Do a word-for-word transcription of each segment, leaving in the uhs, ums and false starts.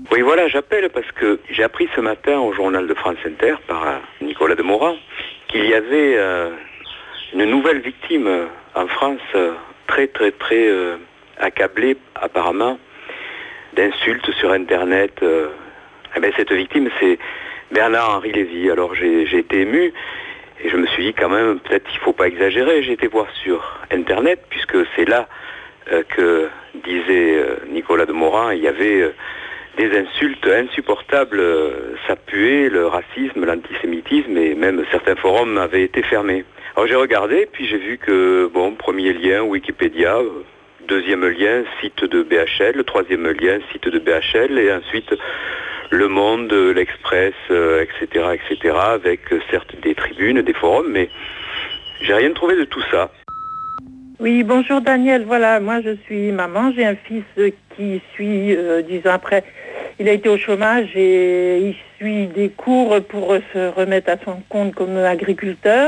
Oui, voilà, j'appelle parce que j'ai appris ce matin au journal de France Inter par euh, Nicolas Demorand qu'il y avait euh, une nouvelle victime euh, en France euh, très très très euh, accablée apparemment d'insultes sur Internet. Euh, eh bien, cette victime, c'est Bernard-Henri Lévy. Alors j'ai, j'ai été ému et je me suis dit quand même, peut-être qu'il ne faut pas exagérer. J'ai été voir sur Internet, puisque c'est là euh, que disait euh, Nicolas Demorand, il y avait euh, des insultes insupportables. Euh, ça puait le racisme, l'antisémitisme, et même certains forums avaient été fermés. Alors j'ai regardé, puis j'ai vu que, bon, premier lien, Wikipédia, euh, deuxième lien, site de B H L, troisième lien, site de B H L, et ensuite Le Monde, l'Express, euh, et cetera, et cetera, avec euh, certes des tribunes, des forums, mais j'ai rien trouvé de tout ça. Oui, bonjour Daniel, voilà, moi je suis maman, j'ai un fils qui suit, euh, dix ans après, il a été au chômage et il suit des cours pour se remettre à son compte comme agriculteur.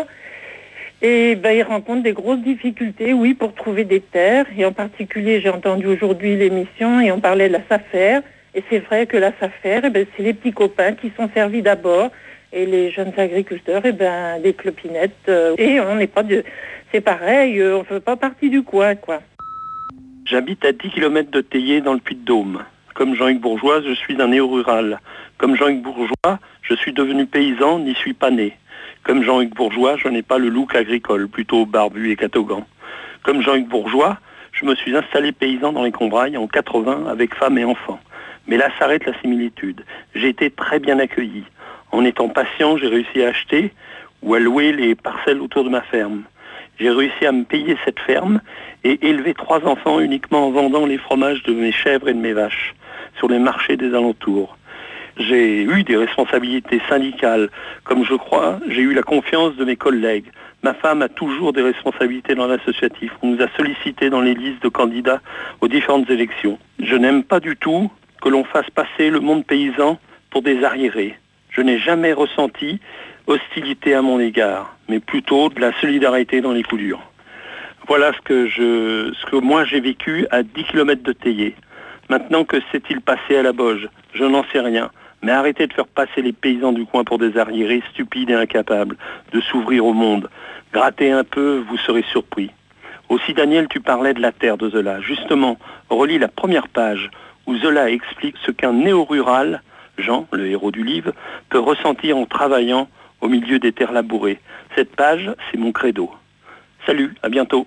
Et ben, il rencontre des grosses difficultés, oui, pour trouver des terres. Et en particulier, j'ai entendu aujourd'hui l'émission et on parlait de la SAFER. Et c'est vrai que la SAFER, eh ben, c'est les petits copains qui sont servis d'abord. Et les jeunes agriculteurs, eh ben, des clopinettes. Euh, et on n'est pas de... C'est pareil, euh, on ne fait pas partie du coin, quoi. J'habite à dix kilomètres de Théier dans le Puy-de-Dôme. Comme Jean-Hugues Bourgeois, je suis un néo-rural. Comme Jean-Hugues Bourgeois, je suis devenu paysan, n'y suis pas né. Comme Jean-Hugues Bourgeois, je n'ai pas le look agricole, plutôt barbu et catogan. Comme Jean-Hugues Bourgeois, je me suis installé paysan dans les Combrailles en quatre-vingts avec femme et enfants. Mais là s'arrête la similitude. J'ai été très bien accueilli. En étant patient, j'ai réussi à acheter ou à louer les parcelles autour de ma ferme. J'ai réussi à me payer cette ferme et élever trois enfants uniquement en vendant les fromages de mes chèvres et de mes vaches sur les marchés des alentours. J'ai eu des responsabilités syndicales. Comme je crois, j'ai eu la confiance de mes collègues. Ma femme a toujours des responsabilités dans l'associatif. On nous a sollicités dans les listes de candidats aux différentes élections. Je n'aime pas du tout que l'on fasse passer le monde paysan pour des arriérés. Je n'ai jamais ressenti hostilité à mon égard, mais plutôt de la solidarité dans les coups durs. Voilà ce que, je, ce que moi j'ai vécu à dix kilomètres de Théier. Maintenant, que s'est-il passé à la Boge? Je n'en sais rien. Mais arrêtez de faire passer les paysans du coin pour des arriérés stupides et incapables de s'ouvrir au monde. Grattez un peu, vous serez surpris. Aussi, Daniel, tu parlais de la terre de Zola. Justement, relis la première page où Zola explique ce qu'un néo-rural, Jean, le héros du livre, peut ressentir en travaillant au milieu des terres labourées. Cette page, c'est mon credo. Salut, à bientôt.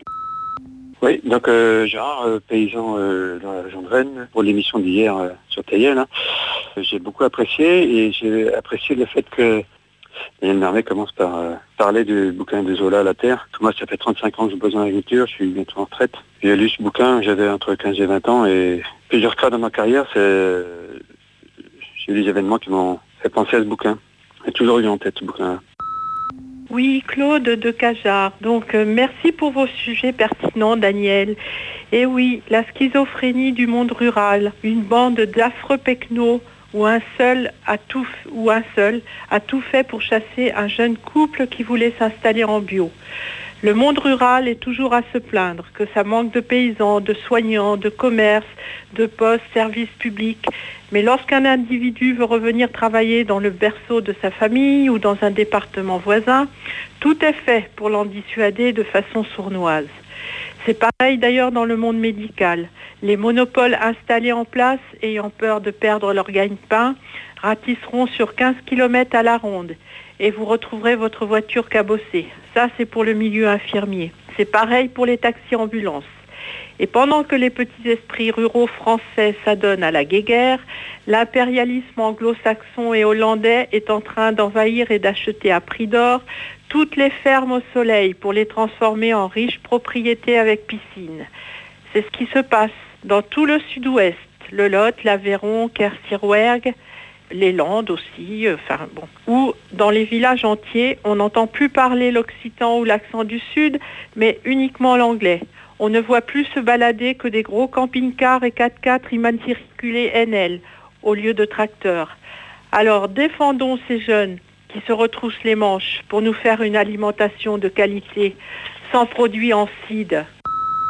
Oui, donc euh, Gérard, euh, paysan euh, dans la région de Rennes, pour l'émission d'hier euh, sur Théier, là, j'ai beaucoup apprécié et j'ai apprécié le fait que Daniel Mermet commence par euh, parler du bouquin de Zola, La Terre. Moi, ça fait trente-cinq ans que je bosse dans l'agriculture, je suis bientôt en retraite. J'ai lu ce bouquin, j'avais entre quinze et vingt ans et plusieurs fois dans ma carrière, c'est... j'ai eu des événements qui m'ont fait penser à ce bouquin. J'ai toujours eu en tête ce bouquin-là. Oui, Claude de Cajar. Donc, euh, merci pour vos sujets pertinents, Daniel. Et oui, la schizophrénie du monde rural, une bande d'affreux pecnos où un seul a tout, ou un seul a tout fait pour chasser un jeune couple qui voulait s'installer en bio. Le monde rural est toujours à se plaindre que ça manque de paysans, de soignants, de commerces, de postes, services publics. Mais lorsqu'un individu veut revenir travailler dans le berceau de sa famille ou dans un département voisin, tout est fait pour l'en dissuader de façon sournoise. C'est pareil d'ailleurs dans le monde médical. Les monopoles installés en place, ayant peur de perdre leur gagne-pain, ratisseront sur quinze kilomètres à la ronde et vous retrouverez votre voiture cabossée. Ça, c'est pour le milieu infirmier. C'est pareil pour les taxis ambulances. Et pendant que les petits esprits ruraux français s'adonnent à la guéguerre, l'impérialisme anglo-saxon et hollandais est en train d'envahir et d'acheter à prix d'or toutes les fermes au soleil pour les transformer en riches propriétés avec piscine. C'est ce qui se passe dans tout le sud-ouest, le Lot, l'Aveyron, Kerstirouergue, les Landes aussi, enfin bon, où dans les villages entiers, on n'entend plus parler l'occitan ou l'accent du sud, mais uniquement l'anglais. On ne voit plus se balader que des gros camping-cars et quatre-quatre immatriculés N L au lieu de tracteurs. Alors défendons ces jeunes qui se retroussent les manches pour nous faire une alimentation de qualité, sans produits en C I D.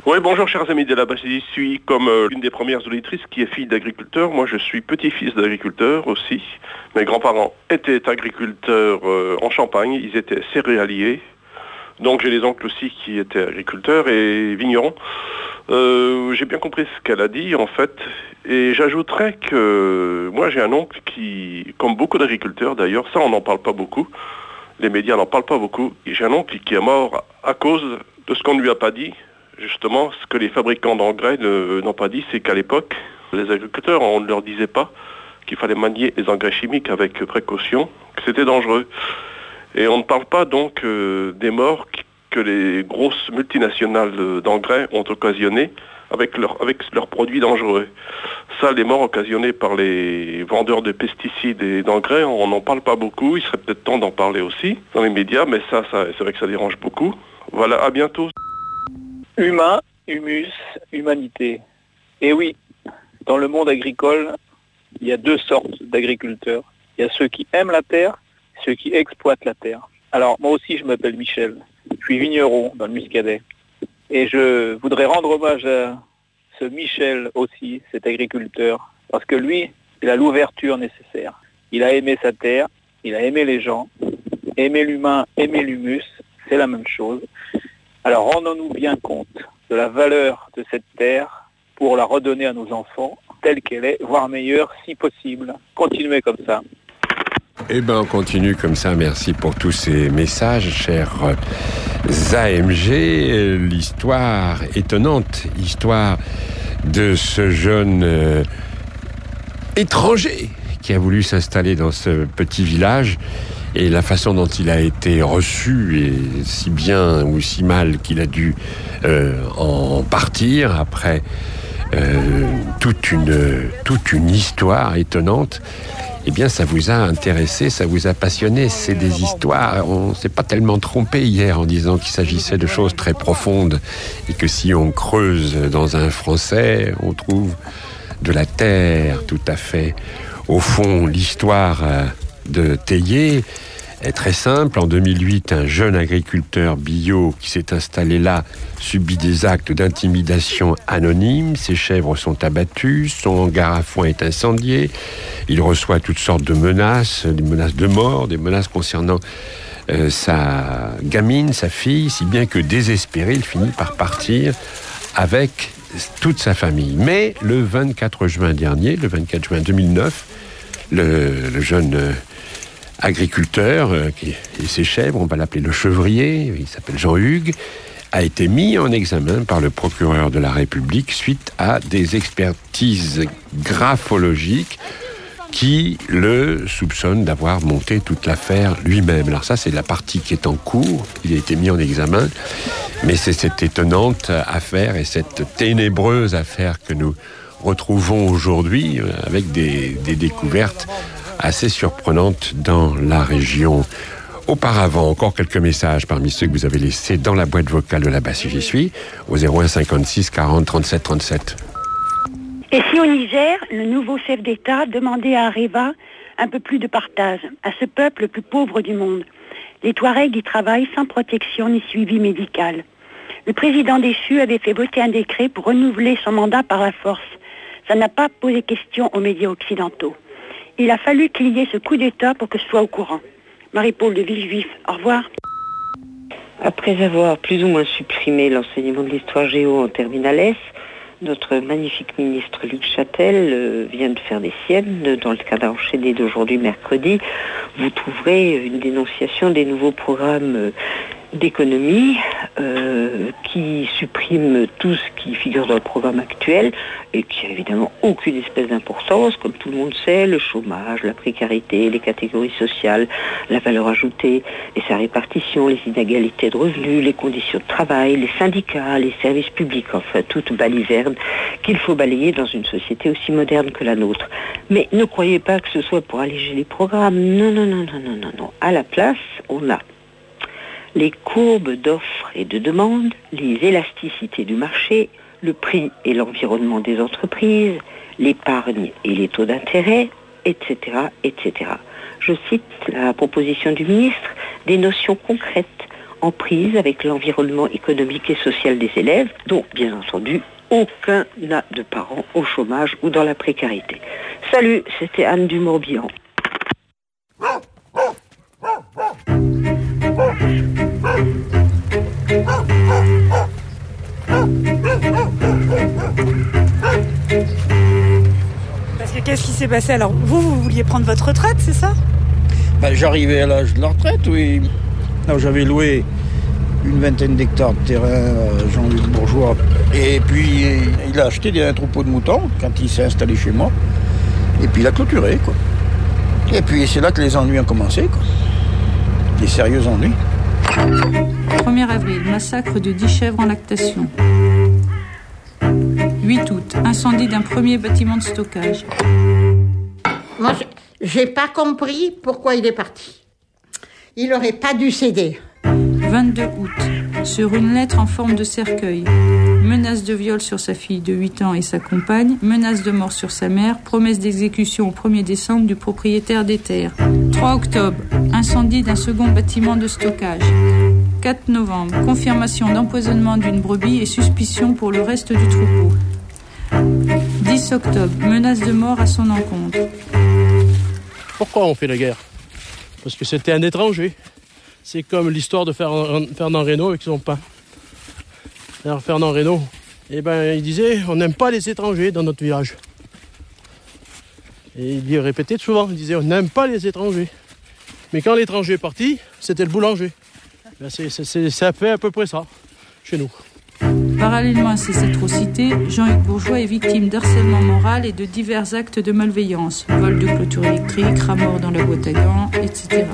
Oui, bonjour chers amis de la base. Je suis comme euh, l'une des premières auditrices qui est fille d'agriculteur. Moi je suis petit-fils d'agriculteur aussi. Mes grands-parents étaient agriculteurs euh, en Champagne, ils étaient céréaliers. Donc j'ai des oncles aussi qui étaient agriculteurs et vignerons. Euh, j'ai bien compris ce qu'elle a dit en fait. Et j'ajouterais que moi j'ai un oncle qui, comme beaucoup d'agriculteurs d'ailleurs, ça on n'en parle pas beaucoup, les médias n'en parlent pas beaucoup. J'ai un oncle qui est mort à cause de ce qu'on ne lui a pas dit. Justement, ce que les fabricants d'engrais ne, n'ont pas dit, c'est qu'à l'époque, les agriculteurs, on ne leur disait pas qu'il fallait manier les engrais chimiques avec précaution, que c'était dangereux. Et on ne parle pas donc euh, des morts que les grosses multinationales d'engrais ont occasionnées avec, leur, avec leurs produits dangereux. Ça, les morts occasionnées par les vendeurs de pesticides et d'engrais, on n'en parle pas beaucoup. Il serait peut-être temps d'en parler aussi dans les médias, mais ça, ça c'est vrai que ça dérange beaucoup. Voilà, à bientôt. Humain, humus, humanité. Et oui, dans le monde agricole, il y a deux sortes d'agriculteurs. Il y a ceux qui aiment la terre, ceux qui exploitent la terre. Alors, moi aussi, je m'appelle Michel. Je suis vigneron dans le Muscadet. Et je voudrais rendre hommage à ce Michel aussi, cet agriculteur, parce que lui, il a l'ouverture nécessaire. Il a aimé sa terre, il a aimé les gens, aimer l'humain, aimer l'humus, c'est la même chose. Alors rendons-nous bien compte de la valeur de cette terre pour la redonner à nos enfants telle qu'elle est, voire meilleure si possible. Continuez comme ça. Eh bien, on continue comme ça. Merci pour tous ces messages, chers A M G. L'histoire étonnante, histoire de ce jeune euh, étranger qui a voulu s'installer dans ce petit village. Et la façon dont il a été reçu, et si bien ou si mal qu'il a dû euh, en partir après euh, toute une, toute une histoire étonnante, eh bien ça vous a intéressé, ça vous a passionné. C'est des histoires, on ne s'est pas tellement trompé hier en disant qu'il s'agissait de choses très profondes et que si on creuse dans un français, on trouve de la terre tout à fait. Au fond, l'histoire euh, de Théier est très simple. En deux mille huit, un jeune agriculteur bio qui s'est installé là subit des actes d'intimidation anonymes. Ses chèvres sont abattues, son hangar à foin est incendié. Il reçoit toutes sortes de menaces, des menaces de mort, des menaces concernant euh, sa gamine, sa fille, si bien que désespéré, il finit par partir avec toute sa famille. Mais le vingt-quatre juin dernier, le vingt-quatre juin deux mille neuf, le, le jeune euh, agriculteur euh, qui, et ses chèvres, on va l'appeler le chevrier, il s'appelle Jean-Hugues, a été mis en examen par le procureur de la République suite à des expertises graphologiques qui le soupçonnent d'avoir monté toute l'affaire lui-même. Alors ça, c'est la partie qui est en cours. Il a été mis en examen, mais c'est cette étonnante affaire et cette ténébreuse affaire que nous retrouvons aujourd'hui avec des, des découvertes assez surprenantes dans la région. Auparavant, encore quelques messages parmi ceux que vous avez laissés dans la boîte vocale de la base si j'y suis, au zéro un cinquante-six quarante trente-sept trente-sept. Et si au Niger, le nouveau chef d'État demandait à Areva un peu plus de partage, à ce peuple le plus pauvre du monde. Les Touaregs y travaillent sans protection ni suivi médical. Le président déchu avait fait voter un décret pour renouveler son mandat par la force. Ça n'a pas posé question aux médias occidentaux. Il a fallu qu'il y ait ce coup d'État pour que je sois au courant. Marie-Paul de Villejuif, au revoir. Après avoir plus ou moins supprimé l'enseignement de l'histoire géo en terminale S, notre magnifique ministre Luc Châtel euh, vient de faire des siennes. Dans le cadre enchaîné d'aujourd'hui, mercredi, vous trouverez une dénonciation des nouveaux programmes euh, d'économie euh, qui suppriment tout ce qui figure dans le programme actuel et qui a évidemment aucune espèce d'importance, comme tout le monde sait, le chômage, la précarité, les catégories sociales, la valeur ajoutée et sa répartition, les inégalités de revenus, les conditions de travail, les syndicats, les services publics, enfin toute baliserne qu'il faut balayer dans une société aussi moderne que la nôtre. Mais ne croyez pas que ce soit pour alléger les programmes, non, non, non, non, non, non, non. À la place, on a les courbes d'offres et de demande, les élasticités du marché, le prix et l'environnement des entreprises, l'épargne et les taux d'intérêt, et cetera, et cetera. Je cite la proposition du ministre, des notions concrètes en prise avec l'environnement économique et social des élèves, dont, bien entendu, aucun n'a de parents au chômage ou dans la précarité. Salut, c'était Anne du Morbihan. Parce que qu'est-ce qui s'est passé alors? Vous, vous vouliez prendre votre retraite, c'est ça? Ben, j'arrivais à l'âge de la retraite, oui. Alors, j'avais loué une vingtaine d'hectares de terrain à Jean-Luc Bourgeois. Et puis, il a acheté un troupeau de moutons quand il s'est installé chez moi. Et puis, il a clôturé, quoi. Et puis, c'est là que les ennuis ont commencé, quoi. Des sérieux ennuis. premier avril, massacre de dix chèvres en lactation. huit août, incendie d'un premier bâtiment de stockage. Moi, j'ai pas compris pourquoi il est parti. Il aurait pas dû céder. vingt-deux août, sur une lettre en forme de cercueil. Menace de viol sur sa fille de huit ans et sa compagne. Menace de mort sur sa mère. Promesse d'exécution au premier décembre du propriétaire des terres. trois octobre, incendie d'un second bâtiment de stockage. quatre novembre, confirmation d'empoisonnement d'une brebis et suspicion pour le reste du troupeau. dix octobre, menace de mort à son encontre. Pourquoi on fait la guerre? Parce que c'était un étranger. C'est comme l'histoire de Fernand Reynaud avec son pain. Alors Fernand Reynaud, eh ben, il disait, on n'aime pas les étrangers dans notre village. Et il le répétait souvent, il disait, on n'aime pas les étrangers. Mais quand l'étranger est parti, c'était le boulanger. Ben c'est, c'est, ça fait à peu près ça, chez nous. Parallèlement à ces atrocités, Jean-Hugues Bourgeois est victime d'harcèlement moral et de divers actes de malveillance. Vol de clôture électrique, rat mort dans la boîte à gants, et cetera.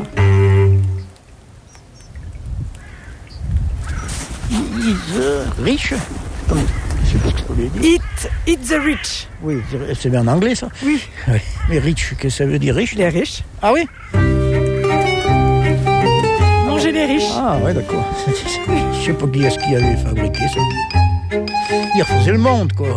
It's rich. Comme, je sais pas ce qu'on dit. Eat, eat the rich. Oui, c'est bien en anglais ça. Oui. oui. Mais rich, qu'est-ce que ça veut dire riche? Les riches. Ah oui. Manger les riches. Ah ouais, d'accord. Je sais pas qui est-ce qui avait fabriqué ça. Il refaisait le monde, quoi.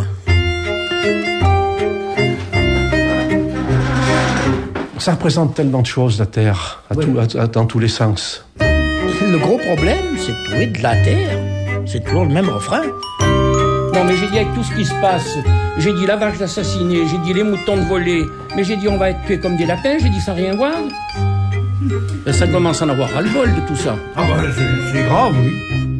Ça représente tellement de choses, la Terre, à ouais. tout, à, à, dans tous les sens. Le gros problème, c'est de trouver de la terre. C'est toujours le même refrain. Non, mais j'ai dit avec tout ce qui se passe, j'ai dit la vache d'assassinée, j'ai dit les moutons de voler, mais j'ai dit on va être tués comme des lapins, j'ai dit sans rien voir. Et ça commence à en avoir ras-le-bol de tout ça. Ah bah c'est, c'est grave, oui.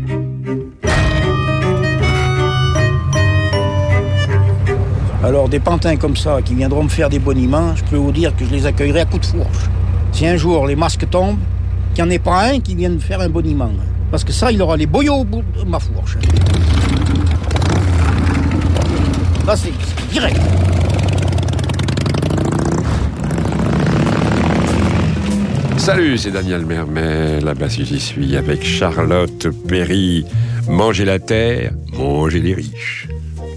Alors des pantins comme ça qui viendront me faire des boniments, je peux vous dire que je les accueillerai à coups de fourche. Si un jour les masques tombent, qu'il n'y en ait pas un qui vienne faire un boniment. Parce que ça, il aura les boyaux au bout de ma fourche. Là, c'est, c'est direct. Salut, c'est Daniel Mermet. Là-bas, si j'y suis avec Charlotte Perry. Manger la terre, manger les riches.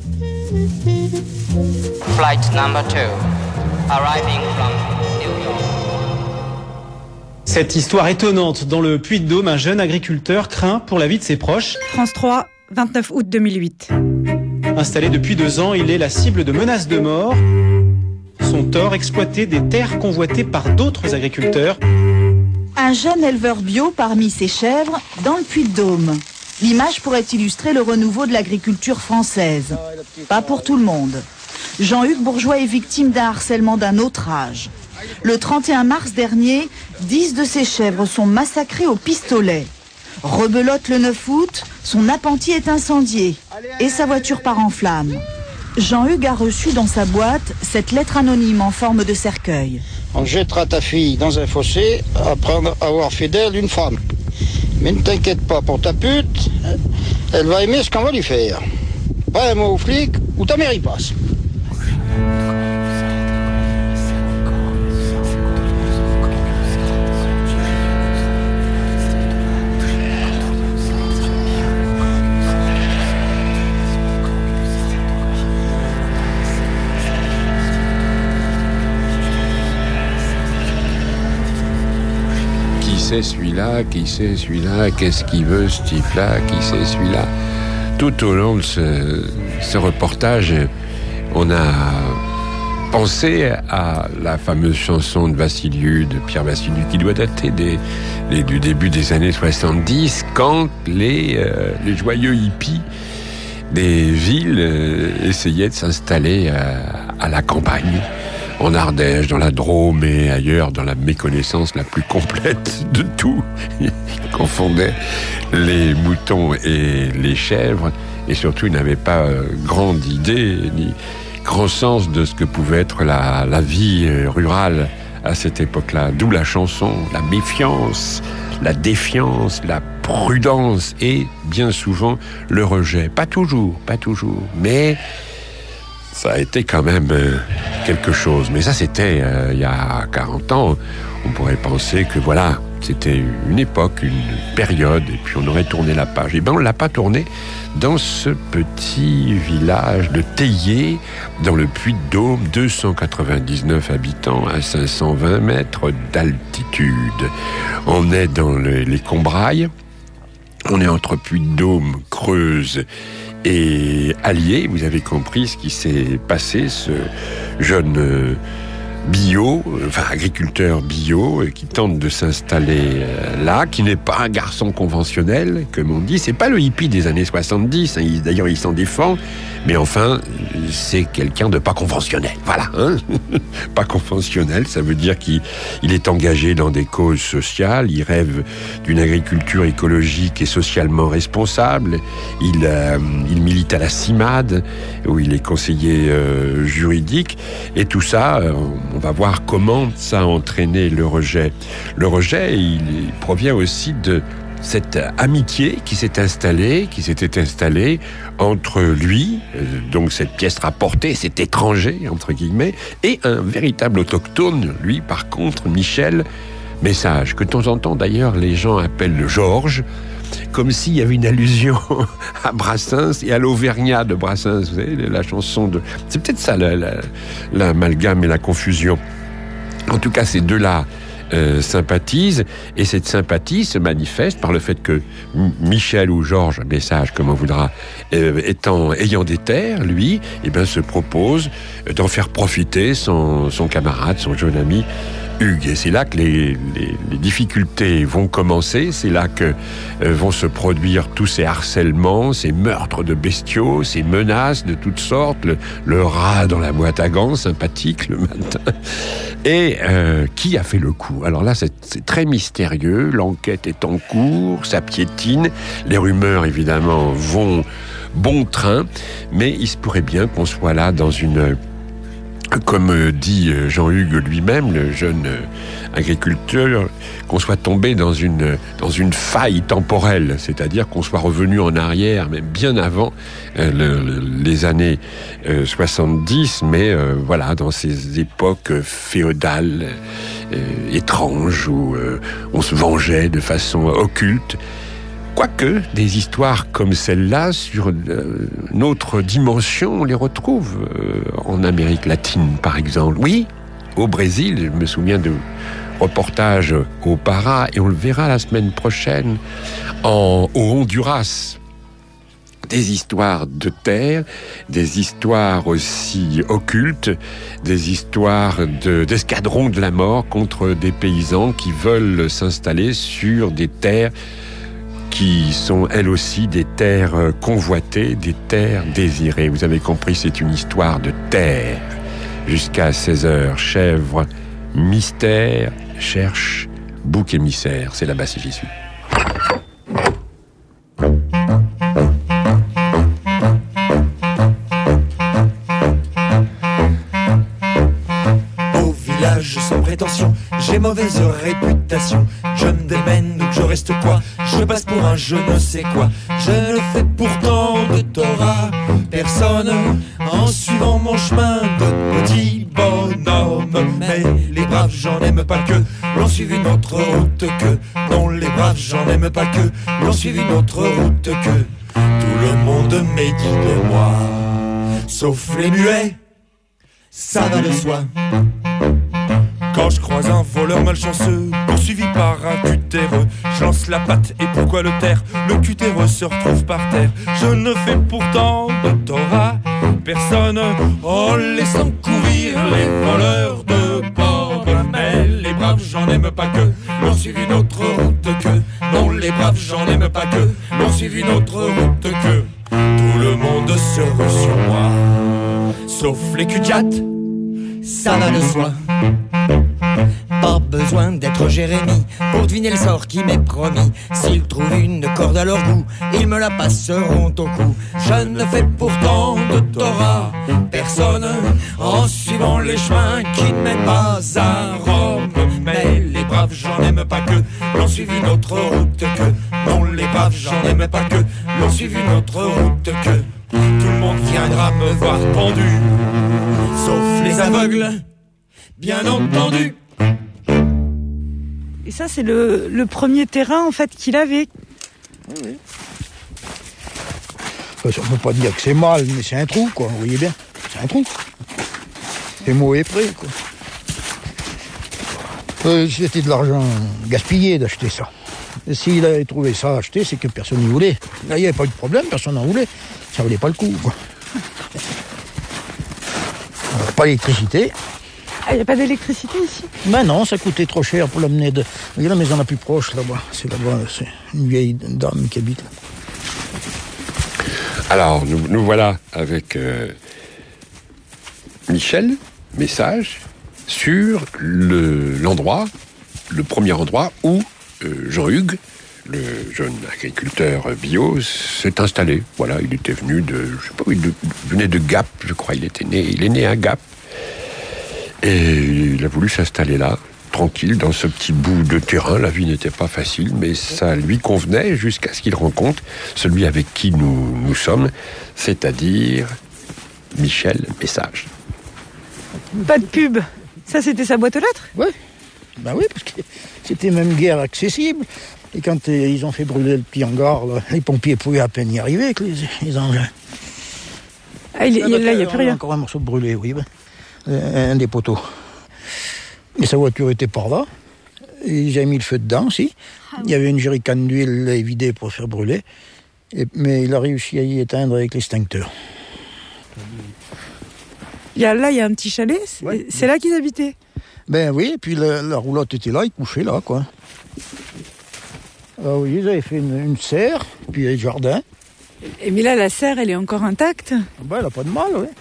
Flight number two, arriving from New York. Cette histoire étonnante dans le Puy-de-Dôme, un jeune agriculteur craint pour la vie de ses proches. France trois, vingt-neuf août deux mille huit. Installé depuis deux ans, il est la cible de menaces de mort. Son tort, exploiter des terres convoitées par d'autres agriculteurs. Un jeune éleveur bio parmi ses chèvres dans le Puy-de-Dôme. L'image pourrait illustrer le renouveau de l'agriculture française. Pas pour tout le monde. Jean-Hugues Bourgeois est victime d'un harcèlement d'un autre âge. Le trente et un mars dernier, dix de ses chèvres sont massacrées au pistolet. Rebelote le neuf août, son appentis est incendié et sa voiture part en flammes. Jean-Hugues a reçu dans sa boîte cette lettre anonyme en forme de cercueil. On jettera ta fille dans un fossé après avoir fait d'elle une femme. Mais ne t'inquiète pas pour ta pute, elle va aimer ce qu'on va lui faire. Pas un mot aux flics ou ta mère y passe. Qui c'est celui-là, qui c'est celui-là, qu'est-ce qu'il veut ce type-là, qui c'est celui-là. Tout au long de ce, ce reportage, on a pensez à la fameuse chanson de Vassiliou, de Pierre Vassiliou, qui doit dater des, des, du début des années soixante-dix, quand les, euh, les joyeux hippies des villes euh, essayaient de s'installer à, à la campagne, en Ardèche, dans la Drôme et ailleurs, dans la méconnaissance la plus complète de tout. Ils confondaient les moutons et les chèvres, et surtout ils n'avaient pas euh, grande idée ni grand sens de ce que pouvait être la, la vie rurale à cette époque-là. D'où la chanson, la méfiance, la défiance, la prudence et bien souvent le rejet. Pas toujours, pas toujours, mais ça a été quand même euh, quelque chose. Mais ça, c'était euh, il y a quarante ans. On pourrait penser que voilà, c'était une époque, une période, et puis on aurait tourné la page. Et bien, on ne l'a pas tourné dans ce petit village de Théier, dans le Puy-de-Dôme, deux cent quatre-vingt-dix-neuf habitants à cinq cent vingt mètres d'altitude. On est dans le, les Combrailles, on est entre Puy-de-Dôme, Creuse et Allier. Vous avez compris ce qui s'est passé, ce jeune euh, bio, enfin agriculteur bio, qui tente de s'installer euh, là, qui n'est pas un garçon conventionnel, comme on dit. C'est pas le hippie des années soixante-dix, hein, il, d'ailleurs il s'en défend, mais enfin, c'est quelqu'un de pas conventionnel. Voilà, hein. Pas conventionnel, ça veut dire qu'il il est engagé dans des causes sociales, il rêve d'une agriculture écologique et socialement responsable, il, euh, il milite à la CIMAD, où il est conseiller euh, juridique, et tout ça, euh, on va voir comment ça a entraîné le rejet. Le rejet, il, il provient aussi de cette amitié qui s'est installée, qui s'était installée entre lui, donc cette pièce rapportée, cet étranger, entre guillemets, et un véritable autochtone, lui, par contre, Michel Message, que de temps en temps, d'ailleurs, les gens appellent Georges, comme s'il y avait une allusion à Brassens et à l'Auvergnat de Brassens, vous savez, la chanson de... C'est peut-être ça, la, la, l'amalgame et la confusion. En tout cas, ces deux-là Euh, sympathise, et cette sympathie se manifeste par le fait que M- Michel ou Georges Message, comme on voudra, euh, étant, ayant des terres, lui, eh ben, se propose d'en faire profiter son, son camarade, son jeune ami Hugues. Et c'est là que les, les, les difficultés vont commencer, c'est là que euh, vont se produire tous ces harcèlements, ces meurtres de bestiaux, ces menaces de toutes sortes, le, le rat dans la boîte à gants, sympathique le matin. Et euh, qui a fait le coup? Alors là, c'est, c'est très mystérieux, l'enquête est en cours, ça piétine, les rumeurs évidemment vont bon train, mais il se pourrait bien qu'on soit là dans une... Comme dit Jean-Hugues lui-même, le jeune agriculteur, qu'on soit tombé dans une, dans une faille temporelle, c'est-à-dire qu'on soit revenu en arrière, même bien avant euh, le, le, les années euh, soixante-dix, mais euh, voilà, dans ces époques féodales euh, étranges où euh, on se vengeait de façon occulte. Quoique, des histoires comme celle-là, sur euh, notre dimension, on les retrouve euh, en Amérique latine, par exemple. Oui, au Brésil, je me souviens de reportages au Pará, et on le verra la semaine prochaine, en, au Honduras. Des histoires de terre, des histoires aussi occultes, des histoires de, d'escadrons de la mort contre des paysans qui veulent s'installer sur des terres qui sont elles aussi des terres convoitées, des terres désirées. Vous avez compris, c'est une histoire de terre. Jusqu'à seize heures, chèvre, mystère, cherche, bouc émissaire. C'est là-bas si j'y suis. Au village sans prétention, j'ai mauvaise réputation. Je me démène donc je reste quoi? Je passe pour un je ne sais quoi. Je ne fais pourtant de tort à personne en suivant mon chemin de petit bonhomme. Mais les braves j'en aime pas que l'on suive une autre route que. Non, les braves j'en aime pas que l'on suive une autre route que. Tout le monde médit de moi, sauf les muets, ça va de soi. Quand je croise un voleur malchanceux, poursuivi par un cutéreux, je lance la patte. Et pourquoi le taire? Le cutéreux se retrouve par terre. Je ne fais pourtant de tort à personne en laissant courir les voleurs de pommes. Mais les braves, j'en aime pas que l'on suivi notre route que. Non, les braves, j'en aime pas que l'on suivi notre route que. Tout le monde se rue sur moi, sauf les cul-de-jatte, ça va de soi. Pas besoin d'être Jérémie pour deviner le sort qui m'est promis. S'ils trouvent une corde à leur goût, ils me la passeront au cou. Je ne fais pourtant de tort à personne en suivant les chemins qui ne mènent pas à Rome. Mais les braves, j'en aime pas que l'on suivi notre route que. Non, les braves, j'en aime pas que l'on suivi notre route que. Tout le monde viendra me voir pendu, sauf les aveugles, bien entendu. Et ça, c'est le, le premier terrain en fait qu'il avait. Oui, oui. Enfin, on ne peut pas dire que c'est mal, mais c'est un trou, quoi. Vous voyez bien, c'est un trou. C'est mot est prêt, quoi. Euh, c'était de l'argent gaspillé d'acheter ça. Et s'il avait trouvé ça à acheter, c'est que personne n'y voulait. Là, il n'y avait pas eu de problème, personne n'en voulait. Ça valait pas le coup, quoi. Pas d'électricité. Ah, il n'y a pas d'électricité ici? Ben non, ça coûtait trop cher pour l'amener de... Il y a la maison la plus proche là-bas. C'est là-bas, c'est une vieille dame qui habite là. Alors, nous, nous voilà avec euh, Michel, message, sur le, l'endroit, le premier endroit où euh, Jean-Hugues, le jeune agriculteur bio, s'est installé. Voilà, il était venu de... Je sais pas, il venait de Gap, je crois. Il était né, il est né à Gap. Et il a voulu s'installer là, tranquille, dans ce petit bout de terrain. La vie n'était pas facile, mais ça lui convenait jusqu'à ce qu'il rencontre celui avec qui nous, nous sommes, c'est-à-dire Michel Message. Pas de pub. Ça, c'était sa boîte aux lettres? Oui. Ben oui, parce que c'était même guère accessible. Et quand euh, ils ont fait brûler le petit hangar, là, les pompiers pouvaient à peine y arriver avec les, les engins. Ah, il, ah, il, là, il n'y a plus rien. Encore un morceau de brûlé, oui. Ben. Un des poteaux. Et sa voiture était par là. Et j'ai mis le feu dedans aussi. Il y avait une jerrycan d'huile vidée pour faire brûler. Et, mais il a réussi à y éteindre avec l'extincteur. Il y a, là, il y a un petit chalet. C'est, ouais. C'est là qu'ils habitaient? Ben oui, et puis la, la roulotte était là, ils couchaient là, quoi. Ah oui, ils avaient fait une, une serre, puis le jardin. Et mais là, la serre, elle est encore intacte? Ben, elle n'a pas de mal, oui.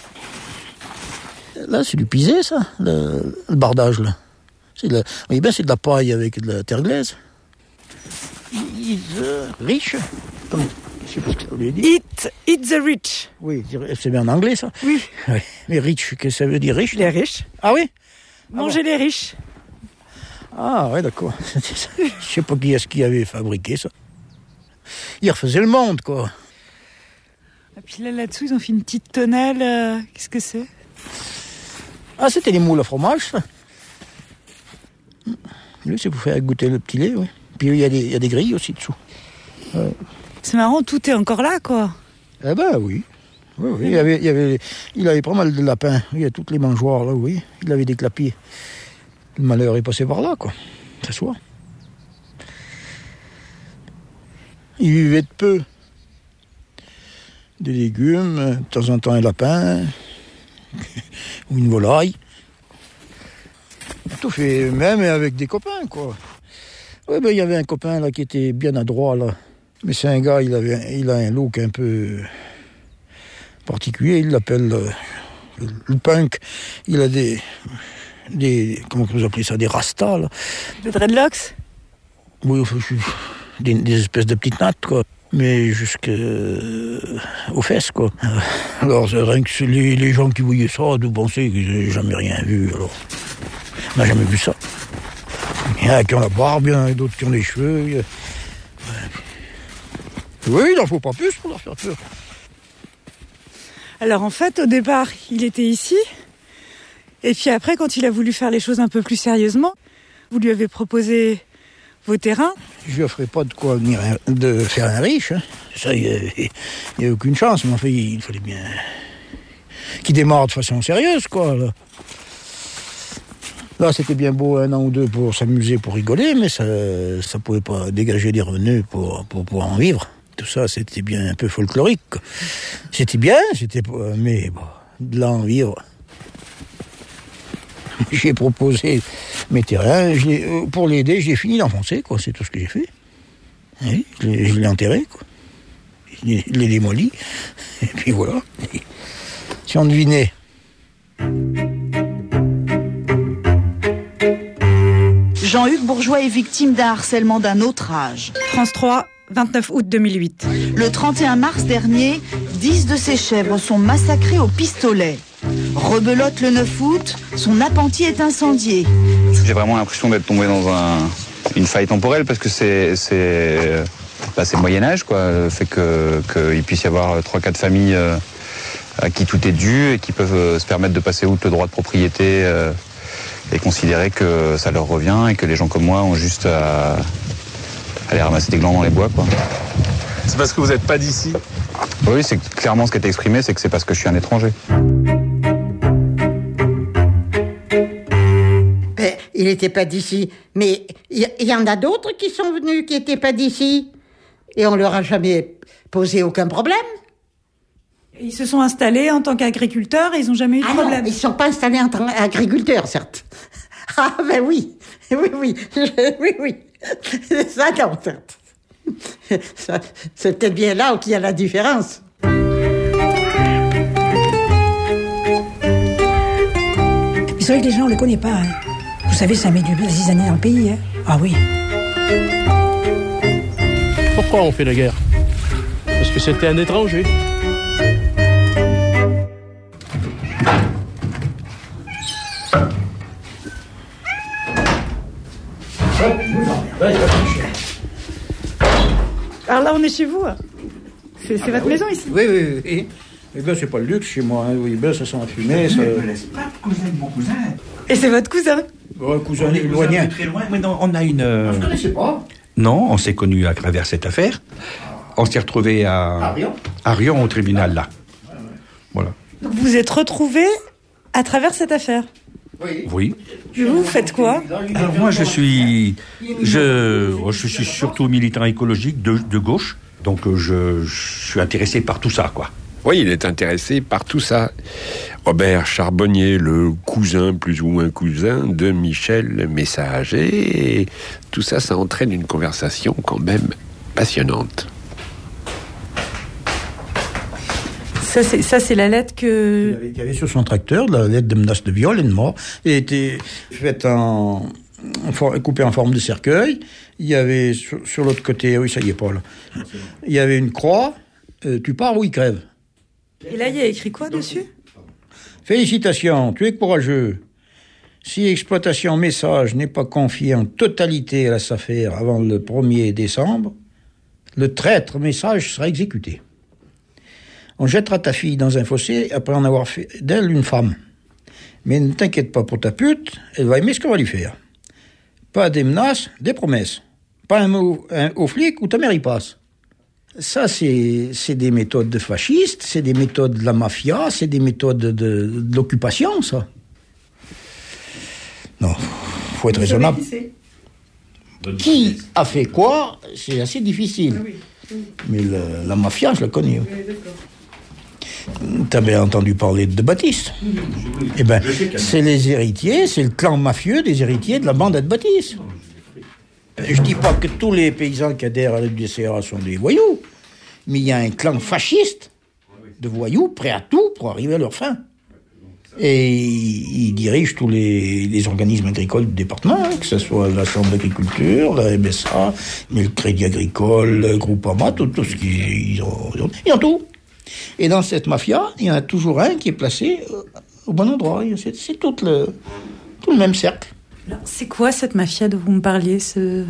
Là, c'est du pisé, ça, le, le bardage, là. C'est de la, oui, ben, c'est de la paille avec de la terre glaise. It's uh, rich. Comme, je sais pas ce que ça veut dire. Eat, eat the rich. Oui, c'est bien en anglais, ça. Oui. oui. Mais rich, qu'est-ce que ça veut dire, riche? Les riches. Ah oui? Manger ah bon. Les riches. Ah, ouais, d'accord. Je sais pas qui est-ce qui avait fabriqué ça. Ils refaisaient le monde, quoi. Et puis là, là-dessous, ils ont fait une petite tonnelle. Euh, qu'est-ce que c'est? Ah, c'était les moules à fromage, ça. Oui, c'est pour faire goûter le petit lait, oui. Puis il y, y a des grilles aussi dessous. Ouais. C'est marrant, tout est encore là, quoi. Eh ben oui. Oui, oui. Il, y avait, il, y avait, il avait pas mal de lapins. Il y a toutes les mangeoires, là, oui. Il avait des clapiers. Le malheur est passé par là, quoi. Ça soit. Il vivait de peu. Des légumes, de temps en temps un lapin... ou une volaille. Tout fait même avec des copains, quoi. Oui, ben il y avait un copain là qui était bien adroit là. Mais c'est un gars, il avait, il a un look un peu particulier. Il l'appelle euh, le, le punk. Il a des, des, comment vous appelez ça, des rastas là. Des dreadlocks. Oui, des, des espèces de petites nattes, quoi. Mais jusqu'aux euh, fesses, quoi. Alors, rien que les, les gens qui voyaient ça, de penser qu'ils n'avaient jamais rien vu, alors. On n'a jamais vu ça. Il y en a qui ont la barbe, il y en a d'autres qui ont les cheveux. A... Oui, il n'en faut pas plus pour leur faire peur. Alors, en fait, au départ, il était ici. Et puis après, quand il a voulu faire les choses un peu plus sérieusement, vous lui avez proposé vos terrains. Je lui offrais pas de quoi venir de faire un riche. Hein. Ça, il n'y a, a aucune chance. Mais en fait, il fallait bien qu'il démarre de façon sérieuse, quoi. Là. Là, c'était bien beau un an ou deux pour s'amuser, pour rigoler, mais ça ne pouvait pas dégager des revenus pour, pour pouvoir en vivre. Tout ça, c'était bien un peu folklorique, quoi. C'était bien, c'était, mais bon, de là en vivre. J'ai proposé mes terrains, pour l'aider, j'ai fini d'enfoncer, quoi. C'est tout ce que j'ai fait. Oui, je l'ai, je l'ai enterré, quoi. Je l'ai, je l'ai démoli, et puis voilà. Si on devinait. Jean-Hugues Bourgeois est victime d'un harcèlement d'un autre âge. France trois, vingt-neuf août deux mille huit. Le trente et un mars dernier, dix de ses chèvres sont massacrées au pistolet. Rebelote le neuf août, son appentis est incendié. J'ai vraiment l'impression d'être tombé dans un, une faille temporelle parce que c'est, c'est, bah c'est le Moyen-Âge, quoi. Le fait que, qu'il puisse y avoir trois quatre familles euh, à qui tout est dû et qui peuvent euh, se permettre de passer outre le droit de propriété euh, et considérer que ça leur revient et que les gens comme moi ont juste à aller ramasser des glands dans les bois, quoi. C'est parce que vous n'êtes pas d'ici ? Oui, c'est clairement ce qui est exprimé, c'est que c'est parce que je suis un étranger. Ben, il n'était pas d'ici, mais il y, y en a d'autres qui sont venus qui n'étaient pas d'ici. Et on leur a jamais posé aucun problème. Ils se sont installés en tant qu'agriculteurs et ils n'ont jamais eu de ah problème. Non, ils ne sont pas installés en tant qu'agriculteurs, certes. Ah ben oui, oui, oui, je, oui, oui. Ça, non, certes. Ça, c'est peut-être bien là où il y a la différence. Vous savez que les gens, on ne les connaît pas. Hein. Vous savez, ça met des années dans le pays. Hein. Ah oui. Pourquoi on fait la guerre ? Parce que c'était un étranger. Alors là, on est chez vous. C'est, c'est ah votre bah maison oui. ici. Oui, oui, oui. Eh bien, c'est pas le luxe chez moi. Hein. Oui, ben, ça sent la fumée. Ça... Ne me laisse pas le cousin de mon cousin. Et c'est votre cousin ? Ouais, cousin éloigné. Très loin. Mais non, on a une. Euh... Vous ne connaissez pas ? Non, on s'est connus à travers cette affaire. On s'est retrouvés à. À Rion ? À Rion, au tribunal, là. Ouais, ouais. Voilà. Donc vous vous êtes retrouvés à travers cette affaire ? Oui. Oui. Et vous, vous faites quoi ? Alors moi, je suis, je, je suis surtout militant écologique de, de gauche, donc je, je suis intéressé par tout ça, quoi. Oui, il est intéressé par tout ça. Robert Charbonnier, le cousin, plus ou moins cousin, de Michel Messager. Et tout ça, ça entraîne une conversation quand même passionnante. Ça c'est, ça, c'est la lettre que... Il y avait sur son tracteur la lettre de menace de viol et de mort. Elle était faite en... en coupée en forme de cercueil. Il y avait sur, sur l'autre côté... Oui, ça y est pas, là. Il y avait une croix. Euh, tu pars ou il crève. Et là, il y a écrit quoi dessus ? Félicitations, tu es courageux. Si exploitation message n'est pas confiée en totalité à la SAFER avant le premier décembre, le traître message sera exécuté. On jettera ta fille dans un fossé après en avoir fait d'elle une femme. Mais ne t'inquiète pas pour ta pute, elle va aimer ce qu'on va lui faire. Pas des menaces, des promesses. Pas un mot un, au flic où ta mère y passe. Ça, c'est, c'est des méthodes de fascistes, c'est des méthodes de la mafia, c'est des méthodes de, de, de l'occupation, ça. Non, faut être raisonnable. Qui, qui a fait quoi, c'est assez difficile. Ah oui, oui. Mais le, la mafia, je la connais. Oui, d'accord. T'avais entendu parler de Baptiste. Oui, oui. Eh ben, c'est les héritiers, c'est le clan mafieux des héritiers de la bande de Baptiste. Je dis pas que tous les paysans qui adhèrent à l'U D C A sont des voyous, mais il y a un clan fasciste de voyous prêts à tout pour arriver à leur fin. Et ils dirigent tous les, les organismes agricoles du département, hein, que ce soit la Chambre d'agriculture, la M S A, mais le Crédit Agricole, le Groupama, tout, tout ce qui... Ils ont, ils ont, ils ont tout. Et dans cette mafia, il y en a toujours un qui est placé au bon endroit. C'est, c'est tout, le, tout le même cercle. Alors, c'est quoi cette mafia dont vous me parliez ce...